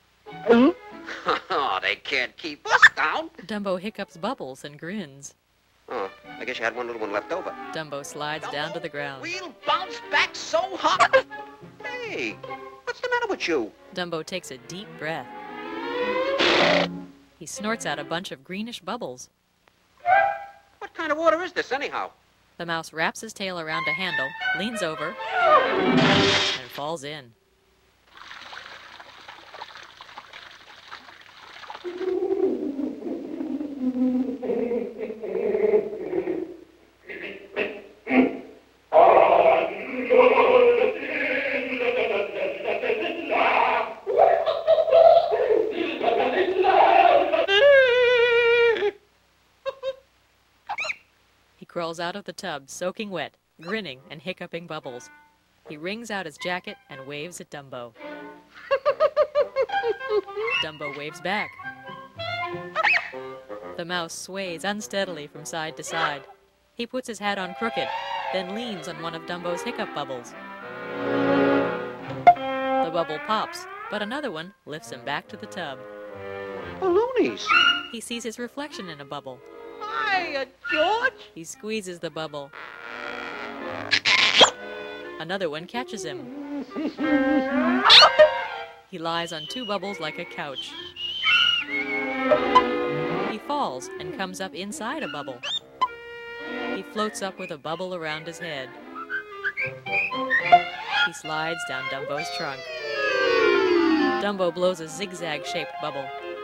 Oh, they can't keep us down. Dumbo hiccups bubbles and grins. Oh, I guess you had one little one left over. Dumbo slides down to the ground. We'll bounce back so hard. Hey, what's the matter with you? Dumbo takes a deep breath. He snorts out a bunch of greenish bubbles. What kind of water is this, anyhow? The mouse wraps his tail around a handle, leans over, and falls in. He crawls out of the tub, soaking wet, grinning and hiccuping bubbles. He wrings out his jacket and waves at Dumbo. Dumbo waves back. The mouse sways unsteadily from side to side. He puts his hat on crooked, then leans on one of Dumbo's hiccup bubbles. The bubble pops, but another one lifts him back to the tub. Balloonies! He sees his reflection in a bubble. Hiya, George! He squeezes the bubble. Another one catches him. He lies on two bubbles like a couch. He falls and comes up inside a bubble. He floats up with a bubble around his head. He slides down Dumbo's trunk. Dumbo blows a zigzag-shaped bubble.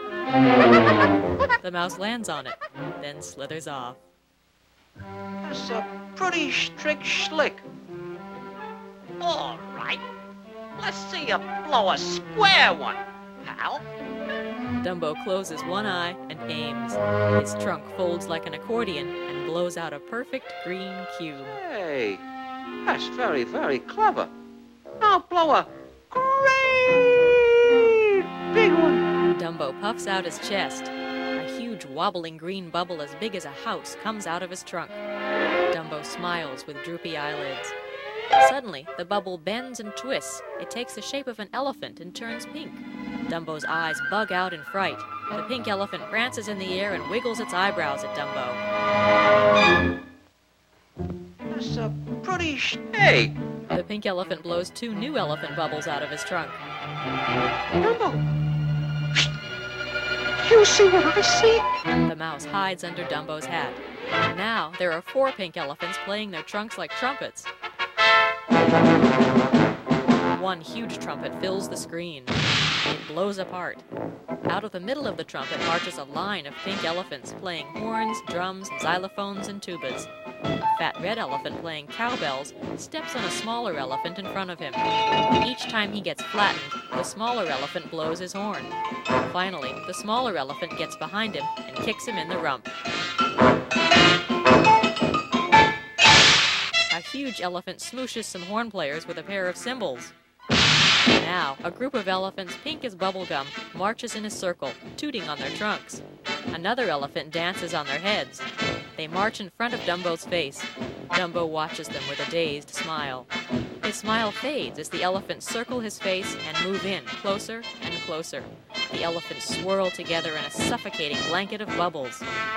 The mouse lands on it, then slithers off. That's a pretty strict schlick. All right. Let's see you blow a square one, pal. Dumbo closes one eye and aims. His trunk folds like an accordion and blows out a perfect green cube. Hey, that's very, very clever. Now blow a great big one. Dumbo puffs out his chest. A huge wobbling green bubble as big as a house comes out of his trunk. Dumbo smiles with droopy eyelids. Suddenly, the bubble bends and twists. It takes the shape of an elephant and turns pink. Dumbo's eyes bug out in fright. The pink elephant prances in the air and wiggles its eyebrows at Dumbo. That's a pretty sh... Hey! The pink elephant blows two new elephant bubbles out of his trunk. Dumbo! You see what I see? The mouse hides under Dumbo's hat. Now, there are four pink elephants playing their trunks like trumpets. One huge trumpet fills the screen. It blows apart. Out of the middle of the trumpet marches a line of pink elephants playing horns, drums, xylophones, and tubas. A fat red elephant playing cowbells steps on a smaller elephant in front of him. Each time he gets flattened, the smaller elephant blows his horn. Finally, the smaller elephant gets behind him and kicks him in the rump. A huge elephant smooshes some horn players with a pair of cymbals. Now, a group of elephants, pink as bubblegum, marches in a circle, tooting on their trunks. Another elephant dances on their heads. They march in front of Dumbo's face. Dumbo watches them with a dazed smile. His smile fades as the elephants circle his face and move in, closer and closer. The elephants swirl together in a suffocating blanket of bubbles.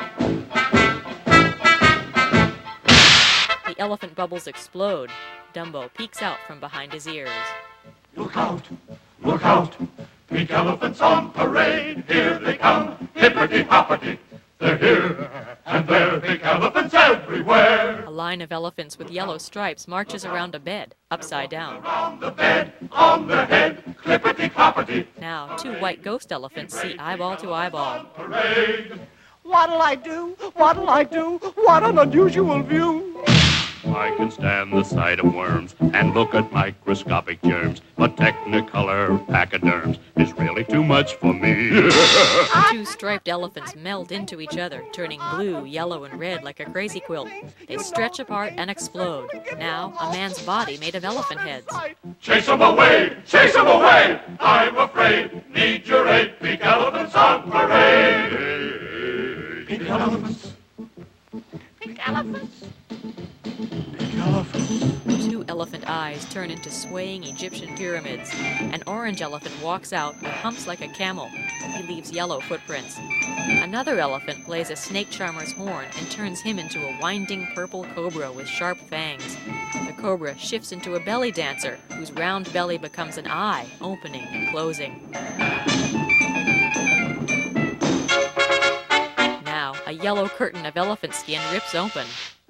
The elephant bubbles explode. Dumbo peeks out from behind his ears. Look out! Look out! Pink elephants on parade! Here they come! Hippity-hoppity! They're here! And there are pink elephants everywhere! A line of elephants with yellow stripes marches around a bed, upside down. On the bed, on the head, clippity-cloppity! Now, two white ghost elephants see eyeball to eyeball. Parade! What'll I do? What'll I do? What an unusual view! I can stand the sight of worms and look at microscopic germs, but Technicolor pachyderms is really too much for me. Two striped elephants meld into each other, turning blue, yellow, and red like a crazy quilt. They stretch apart and explode. Now, a man's body made of elephant heads. Chase 'em away! Chase 'em away! I'm afraid. Need your aid. Pink elephants on parade. Pink elephants. Pink elephants. Two elephant eyes turn into swaying Egyptian pyramids. An orange elephant walks out with humps like a camel. He leaves yellow footprints. Another elephant plays a snake charmer's horn and turns him into a winding purple cobra with sharp fangs. The cobra shifts into a belly dancer, whose round belly becomes an eye, opening and closing. Now, a yellow curtain of elephant skin rips open.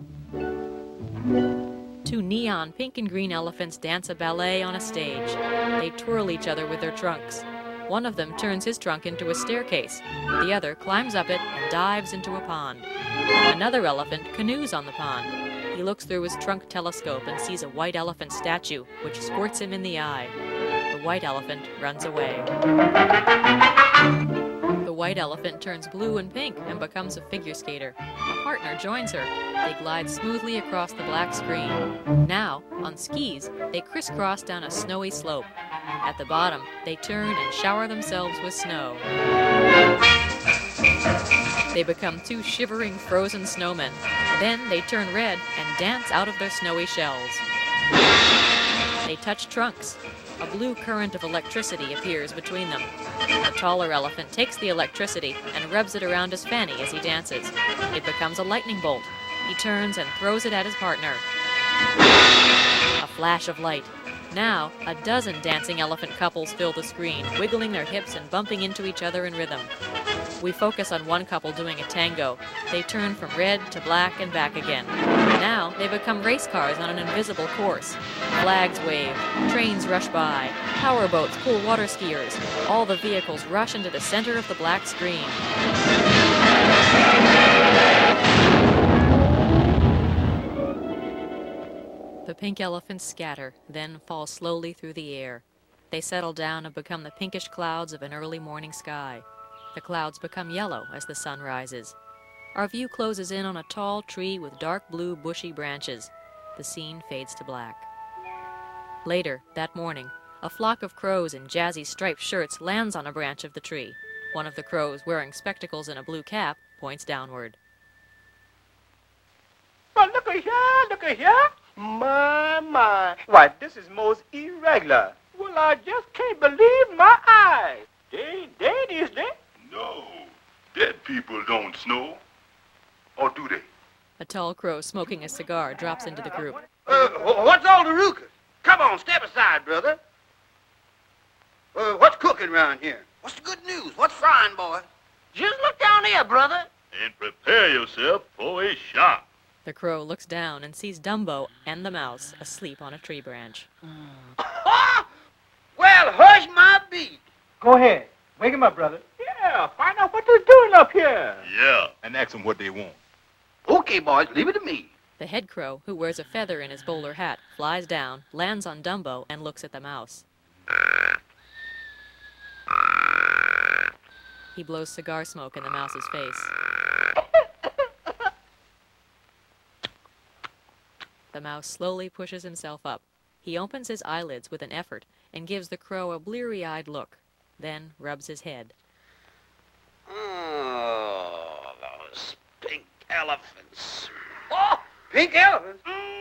Two neon pink and green elephants dance a ballet on a stage. They twirl each other with their trunks. One of them turns his trunk into a staircase. The other climbs up it and dives into a pond. Another elephant canoes on the pond. He looks through his trunk telescope and sees a white elephant statue, which squirts him in the eye. The white elephant runs away. The white elephant turns blue and pink and becomes a figure skater. A partner joins her. They glide smoothly across the black screen. Now, on skis, they crisscross down a snowy slope. At the bottom, they turn and shower themselves with snow. They become two shivering, frozen snowmen. Then they turn red and dance out of their snowy shells. They touch trunks. A blue current of electricity appears between them. The taller elephant takes the electricity and rubs it around his fanny as he dances. It becomes a lightning bolt. He turns and throws it at his partner. A flash of light. Now, a dozen dancing elephant couples fill the screen, wiggling their hips and bumping into each other in rhythm. We focus on one couple doing a tango. They turn from red to black and back again. Now, they become race cars on an invisible course. Flags wave, trains rush by, power boats pull water skiers. All the vehicles rush into the center of the black screen. The pink elephants scatter, then fall slowly through the air. They settle down and become the pinkish clouds of an early morning sky. The clouds become yellow as the sun rises. Our view closes in on a tall tree with dark blue bushy branches. The scene fades to black. Later, that morning, a flock of crows in jazzy striped shirts lands on a branch of the tree. One of the crows, wearing spectacles and a blue cap, points downward. Well, look at here, look at here. My, my. Why, this is most irregular. Well, I just can't believe my eyes. They ain't dead, is they? No, dead people don't snow. Or do they? A tall crow smoking a cigar drops into the group. Uh, what's all the ruckus? Come on, step aside, brother. Uh, what's cooking around here? What's the good news? What's frying, boy? Just look down here, brother. And prepare yourself for a shock. The crow looks down and sees Dumbo and the mouse asleep on a tree branch. Well, hush my beat. Go ahead. Wake him up, brother. Yeah, find out what they're doing up here. Yeah, and ask them what they want. Okay, boys, leave it to me. The head crow, who wears a feather in his bowler hat, flies down, lands on Dumbo, and looks at the mouse. He blows cigar smoke in the mouse's face. The mouse slowly pushes himself up. He opens his eyelids with an effort and gives the crow a bleary-eyed look, then rubs his head. Oh, those pink elephants. Oh, pink elephants?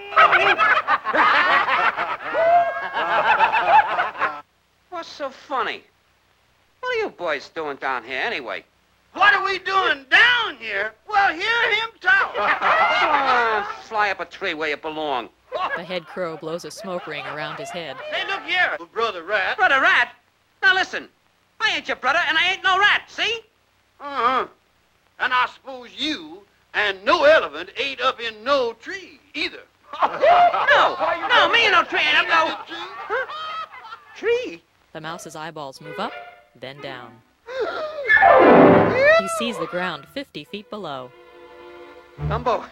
What's so funny? What are you boys doing down here anyway? What are we doing down here? Well, hear him talk. Come on, fly up a tree where you belong. The head crow blows a smoke ring around his head. Hey, look here, Brother Rat. Brother Rat? Now listen, I ain't your brother and I ain't no rat, see? Uh-huh. And I suppose you and no elephant ain't up in no tree either. No, no, me and no tree ain't up no... Huh? Tree? The mouse's eyeballs move up, then down. He sees the ground fifty feet below. Dumbo.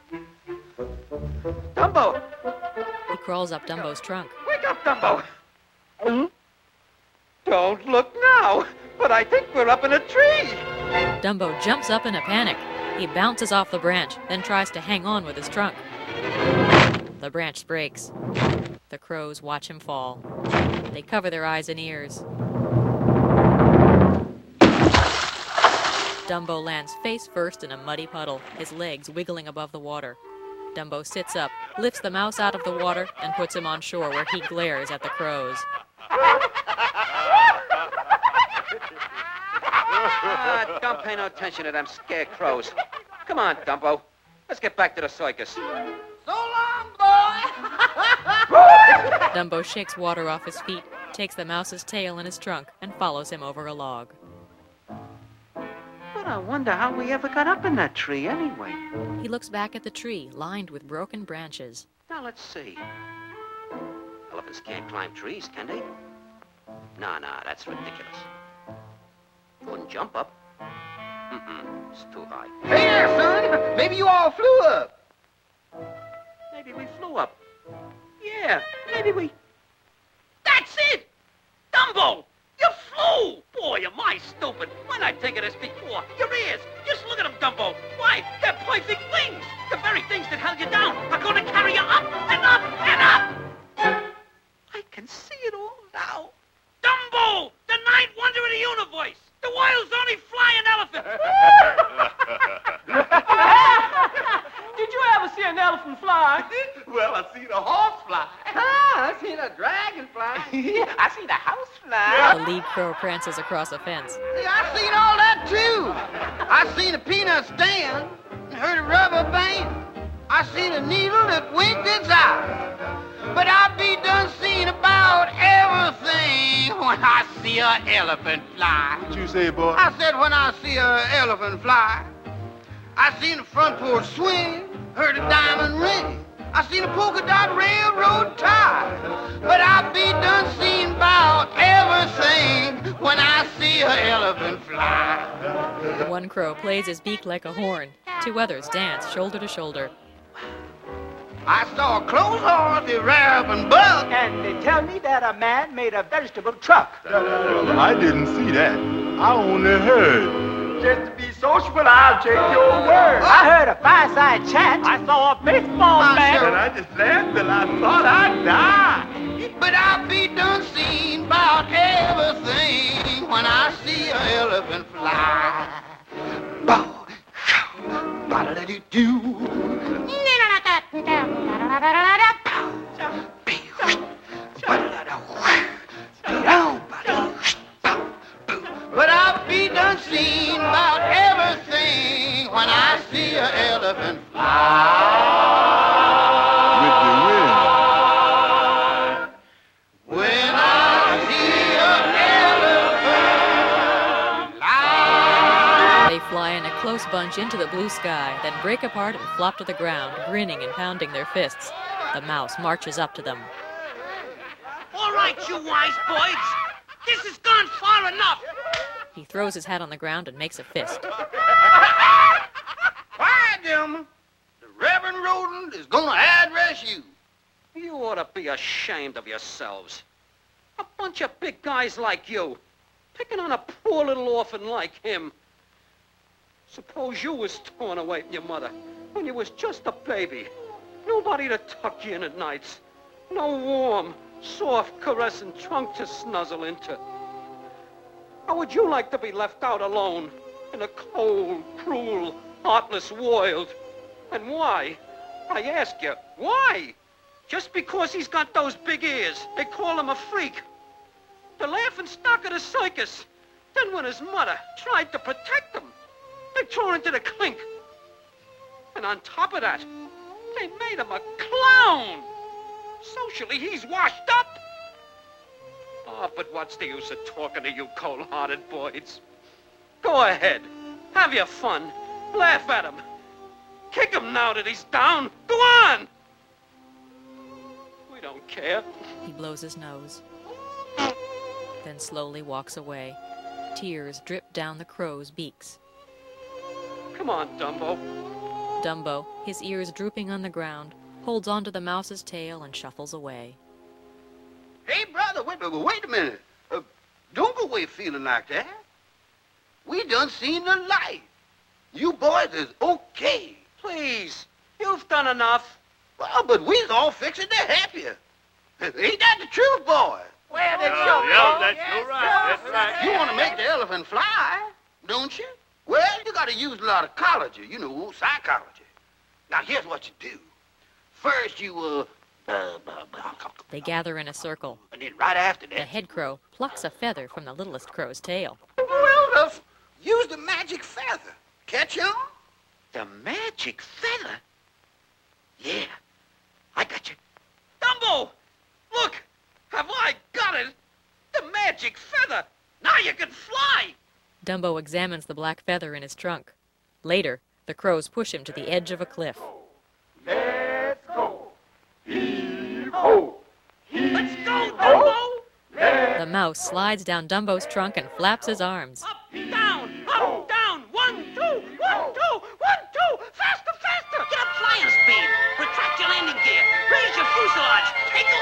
Dumbo. He crawls up Dumbo's trunk. Wake up, Dumbo. Hmm? Don't look now, but I think we're up in a tree. Dumbo jumps up in a panic. He bounces off the branch, then tries to hang on with his trunk. The branch breaks. The crows watch him fall. They cover their eyes and ears. Dumbo lands face first in a muddy puddle, his legs wiggling above the water. Dumbo sits up, lifts the mouse out of the water, and puts him on shore where he glares at the crows. Ah, don't pay no attention to them scarecrows. Come on, Dumbo. Let's get back to the circus. So long, boy. Dumbo shakes water off his feet, takes the mouse's tail in his trunk, and follows him over a log. But I wonder how we ever got up in that tree anyway. He looks back at the tree, lined with broken branches. Now, let's see. Elephants can't climb trees, can they? Nah, nah, that's ridiculous. Couldn't jump up. Mm-mm, it's too high. Hey there, son. Maybe you all flew up. Maybe we flew up. Yeah, maybe we... That's it. Dumbo, you You flew! Boy, am I stupid. Why not think of this before? Your ears. Just look at them, Dumbo. Why? They're perfect wings. The very things that held you down are going to carry you up and up and up. I can see it all now. Dumbo! The ninth wonder of the universe! The world's only flying elephant! Did you ever see an elephant fly? Well, I seen a horse fly. Ah, I seen a dragon fly. I seen a house fly. The lead crow prances across a fence. Yeah, I seen all that, too. I seen a peanut stand and heard a rubber band. I seen a needle that winked its eye. But I be done seen about everything when I see an elephant fly. What you say, boy? I said when I see an elephant fly. I seen the front porch swing, heard a diamond ring. I seen a polka dot railroad tie. But I be done seen about everything when I see an elephant fly. One crow plays his beak like a horn. Two others dance shoulder to shoulder. I saw a clothes horse, a rab and buck. And they tell me that a man made a vegetable truck. Well, I didn't see that. I only heard. Just to be sociable, I'll take your word. I heard a fireside chat. I saw a baseball bat. Sure. And I just laughed till I thought I'd die. But I be done seen about everything when I see an elephant fly. Bow, show, ba-da-da-doo-doo. But I be done seen about everything when I see an elephant fly. With the wind. When I see an elephant fly. They fly in a close bunch into the blue sky, then break apart and flop to the ground, grinning and pounding their fists. The mouse marches up to them. All right, you wise boys. This has gone far enough. He throws his hat on the ground and makes a fist. Quiet, gentlemen. The Reverend Rodent is going to address you. You ought to be ashamed of yourselves. A bunch of big guys like you, picking on a poor little orphan like him. Suppose you was torn away from your mother when you was just a baby. Nobody to tuck you in at nights. No warm, soft, caressing trunk to snuzzle into. How would you like to be left out alone in a cold, cruel, heartless world? And why? I ask you, why? Just because he's got those big ears, they call him a freak. The laughing stock of the circus. Then when his mother tried to protect him, they tore into the clink. And on top of that, they made him a clown. Socially, he's washed up. Oh, but what's the use of talking to you cold-hearted boys? Go ahead. Have your fun. Laugh at him. Kick him now that he's down. Go on. We don't care. He blows his nose, then slowly walks away. Tears drip down the crow's beaks. Come on, Dumbo. Dumbo, his ears drooping on the ground, holds onto the mouse's tail and shuffles away. Hey, brother, wait, wait, wait a minute. Uh, don't go away feeling like that. We done seen the light. You boys is okay. Please, you've done enough. Well, but we's all fixing to help you. Ain't that the truth, boy? Well, that's yeah, so yeah, that's yes, right. That's right. You want to make the elephant fly, don't you? Well, you got to use a lot of ecology, you know, psychology. Now, here's what you do. First, you, uh, uh, They gather in a circle. And then right after that, The head crow plucks a feather from the littlest crow's tail. well, uh, use the magic feather. Catch on? The magic feather? Yeah, I got you. Dumbo! Look! Have I got it? The magic feather! Now you can fly! Dumbo examines the black feather in his trunk. Later, the crows push him to the edge of a cliff. Let's go. Heave-ho. Let's go, Dumbo! The mouse slides down Dumbo's trunk and flaps his arms. Up, down, up, down! One, two, one, two, one, two! Faster, faster! Get up flying speed! Retract your landing gear! Raise your fuselage! Take off!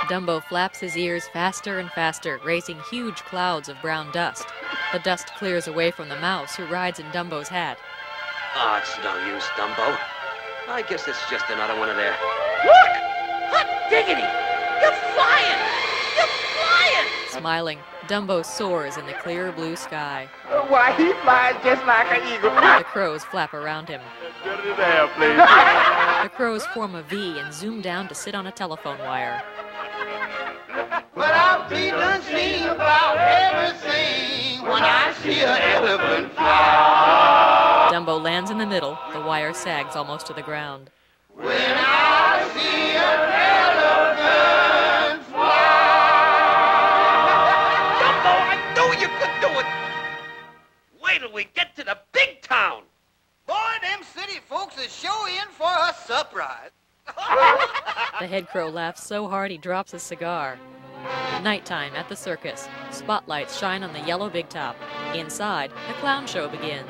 Dumbo flaps his ears faster and faster, raising huge clouds of brown dust. The dust clears away from the mouse, who rides in Dumbo's hat. Oh, it's no use, Dumbo. I guess it's just another one of their... Look! Hot diggity! You're flying! You're flying! Smiling, Dumbo soars in the clear blue sky. Uh, why, he flies just like an eagle. The crows flap around him. Better than an airplane. The crows form a V and zoom down to sit on a telephone wire. But I'll be done sing about everything when I see an elephant fly. Dumbo lands in the middle. The wire sags almost to the ground. When I see an elephant fly. Dumbo, I knew you could do it. Wait till we get to the big town. Boy, them city folks is show in for a surprise. The head crow laughs so hard he drops his cigar. Nighttime at the circus. Spotlights shine on the yellow big top. Inside, the clown show begins.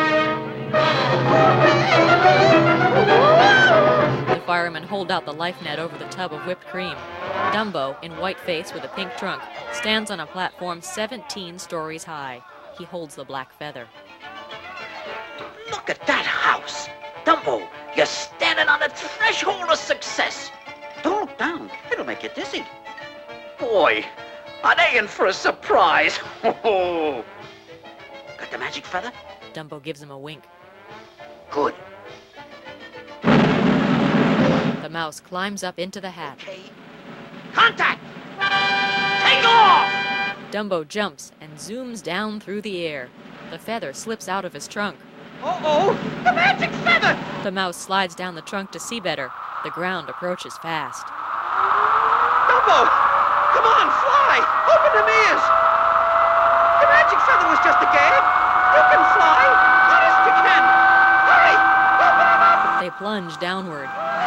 The firemen hold out the life net over the tub of whipped cream. Dumbo, in white face with a pink trunk, stands on a platform seventeen stories high. He holds the black feather. Look at that house. Dumbo, you're standing on the threshold of success. Don't look down. It'll make you dizzy. Boy, are they in for a surprise? Oh. Got the magic feather? Dumbo gives him a wink. Good. The mouse climbs up into the hat. Okay. Contact! Take off! Dumbo jumps and zooms down through the air. The feather slips out of his trunk. Uh-oh! The magic feather! The mouse slides down the trunk to see better. The ground approaches fast. Dumbo! Come on, fly! Open them ears! The magic feather was just a gag. You can fly! Honest you can! Hurry! Open them up! They plunge downward.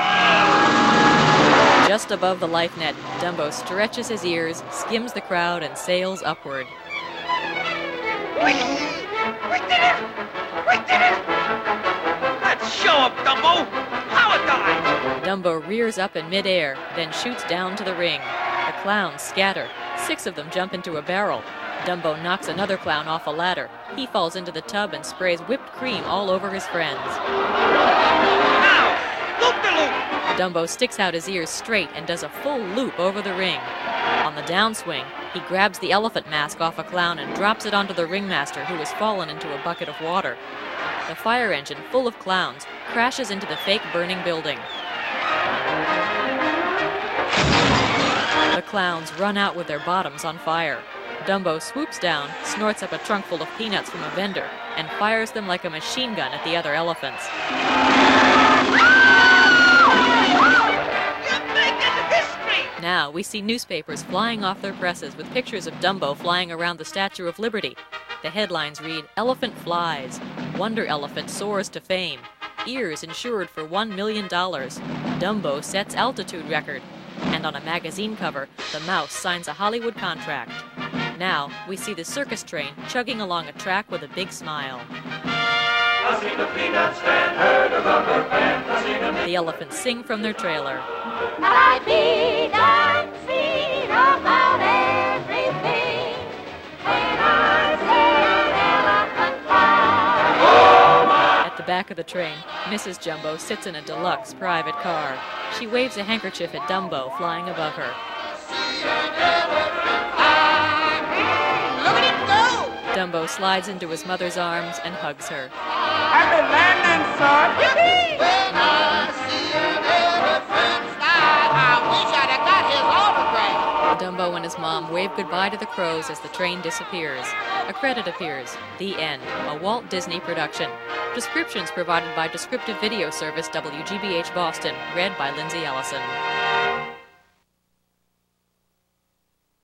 Just above the life net, Dumbo stretches his ears, skims the crowd, and sails upward. We, we did it! We did it! Let's show up, Dumbo! Power dive! Dumbo rears up in midair, then shoots down to the ring. The clowns scatter. Six of them jump into a barrel. Dumbo knocks another clown off a ladder. He falls into the tub and sprays whipped cream all over his friends. Now, loop-de-loop! Dumbo sticks out his ears straight and does a full loop over the ring. On the downswing, he grabs the elephant mask off a clown and drops it onto the ringmaster, who has fallen into a bucket of water. The fire engine, full of clowns, crashes into the fake burning building. The clowns run out with their bottoms on fire. Dumbo swoops down, snorts up a trunk full of peanuts from a vendor, and fires them like a machine gun at the other elephants. You're making history! Now we see newspapers flying off their presses with pictures of Dumbo flying around the Statue of Liberty. The headlines read, "Elephant flies. Wonder Elephant soars to fame. Ears insured for one million dollars. Dumbo sets altitude record." And on a magazine cover, the mouse signs a Hollywood contract. Now, we see the circus train chugging along a track with a big smile. I seen the peanuts stand, heard a rubber band, I seen them... The elephants sing from their trailer. I feed and feed about everything when I say an elephant fly. Oh, my! At the back of the train, Missus Jumbo sits in a deluxe private car. She waves a handkerchief at Dumbo flying above her. Look at him go! Dumbo slides into his mother's arms and hugs her. Happy landing, son! Yippee! When I see an elephant fly, I wish I'd have got his autograph. Dumbo and his mom wave goodbye to the crows as the train disappears. A credit appears. The end. A Walt Disney production. Descriptions provided by Descriptive Video Service W G B H Boston. Read by Lindsay Ellison.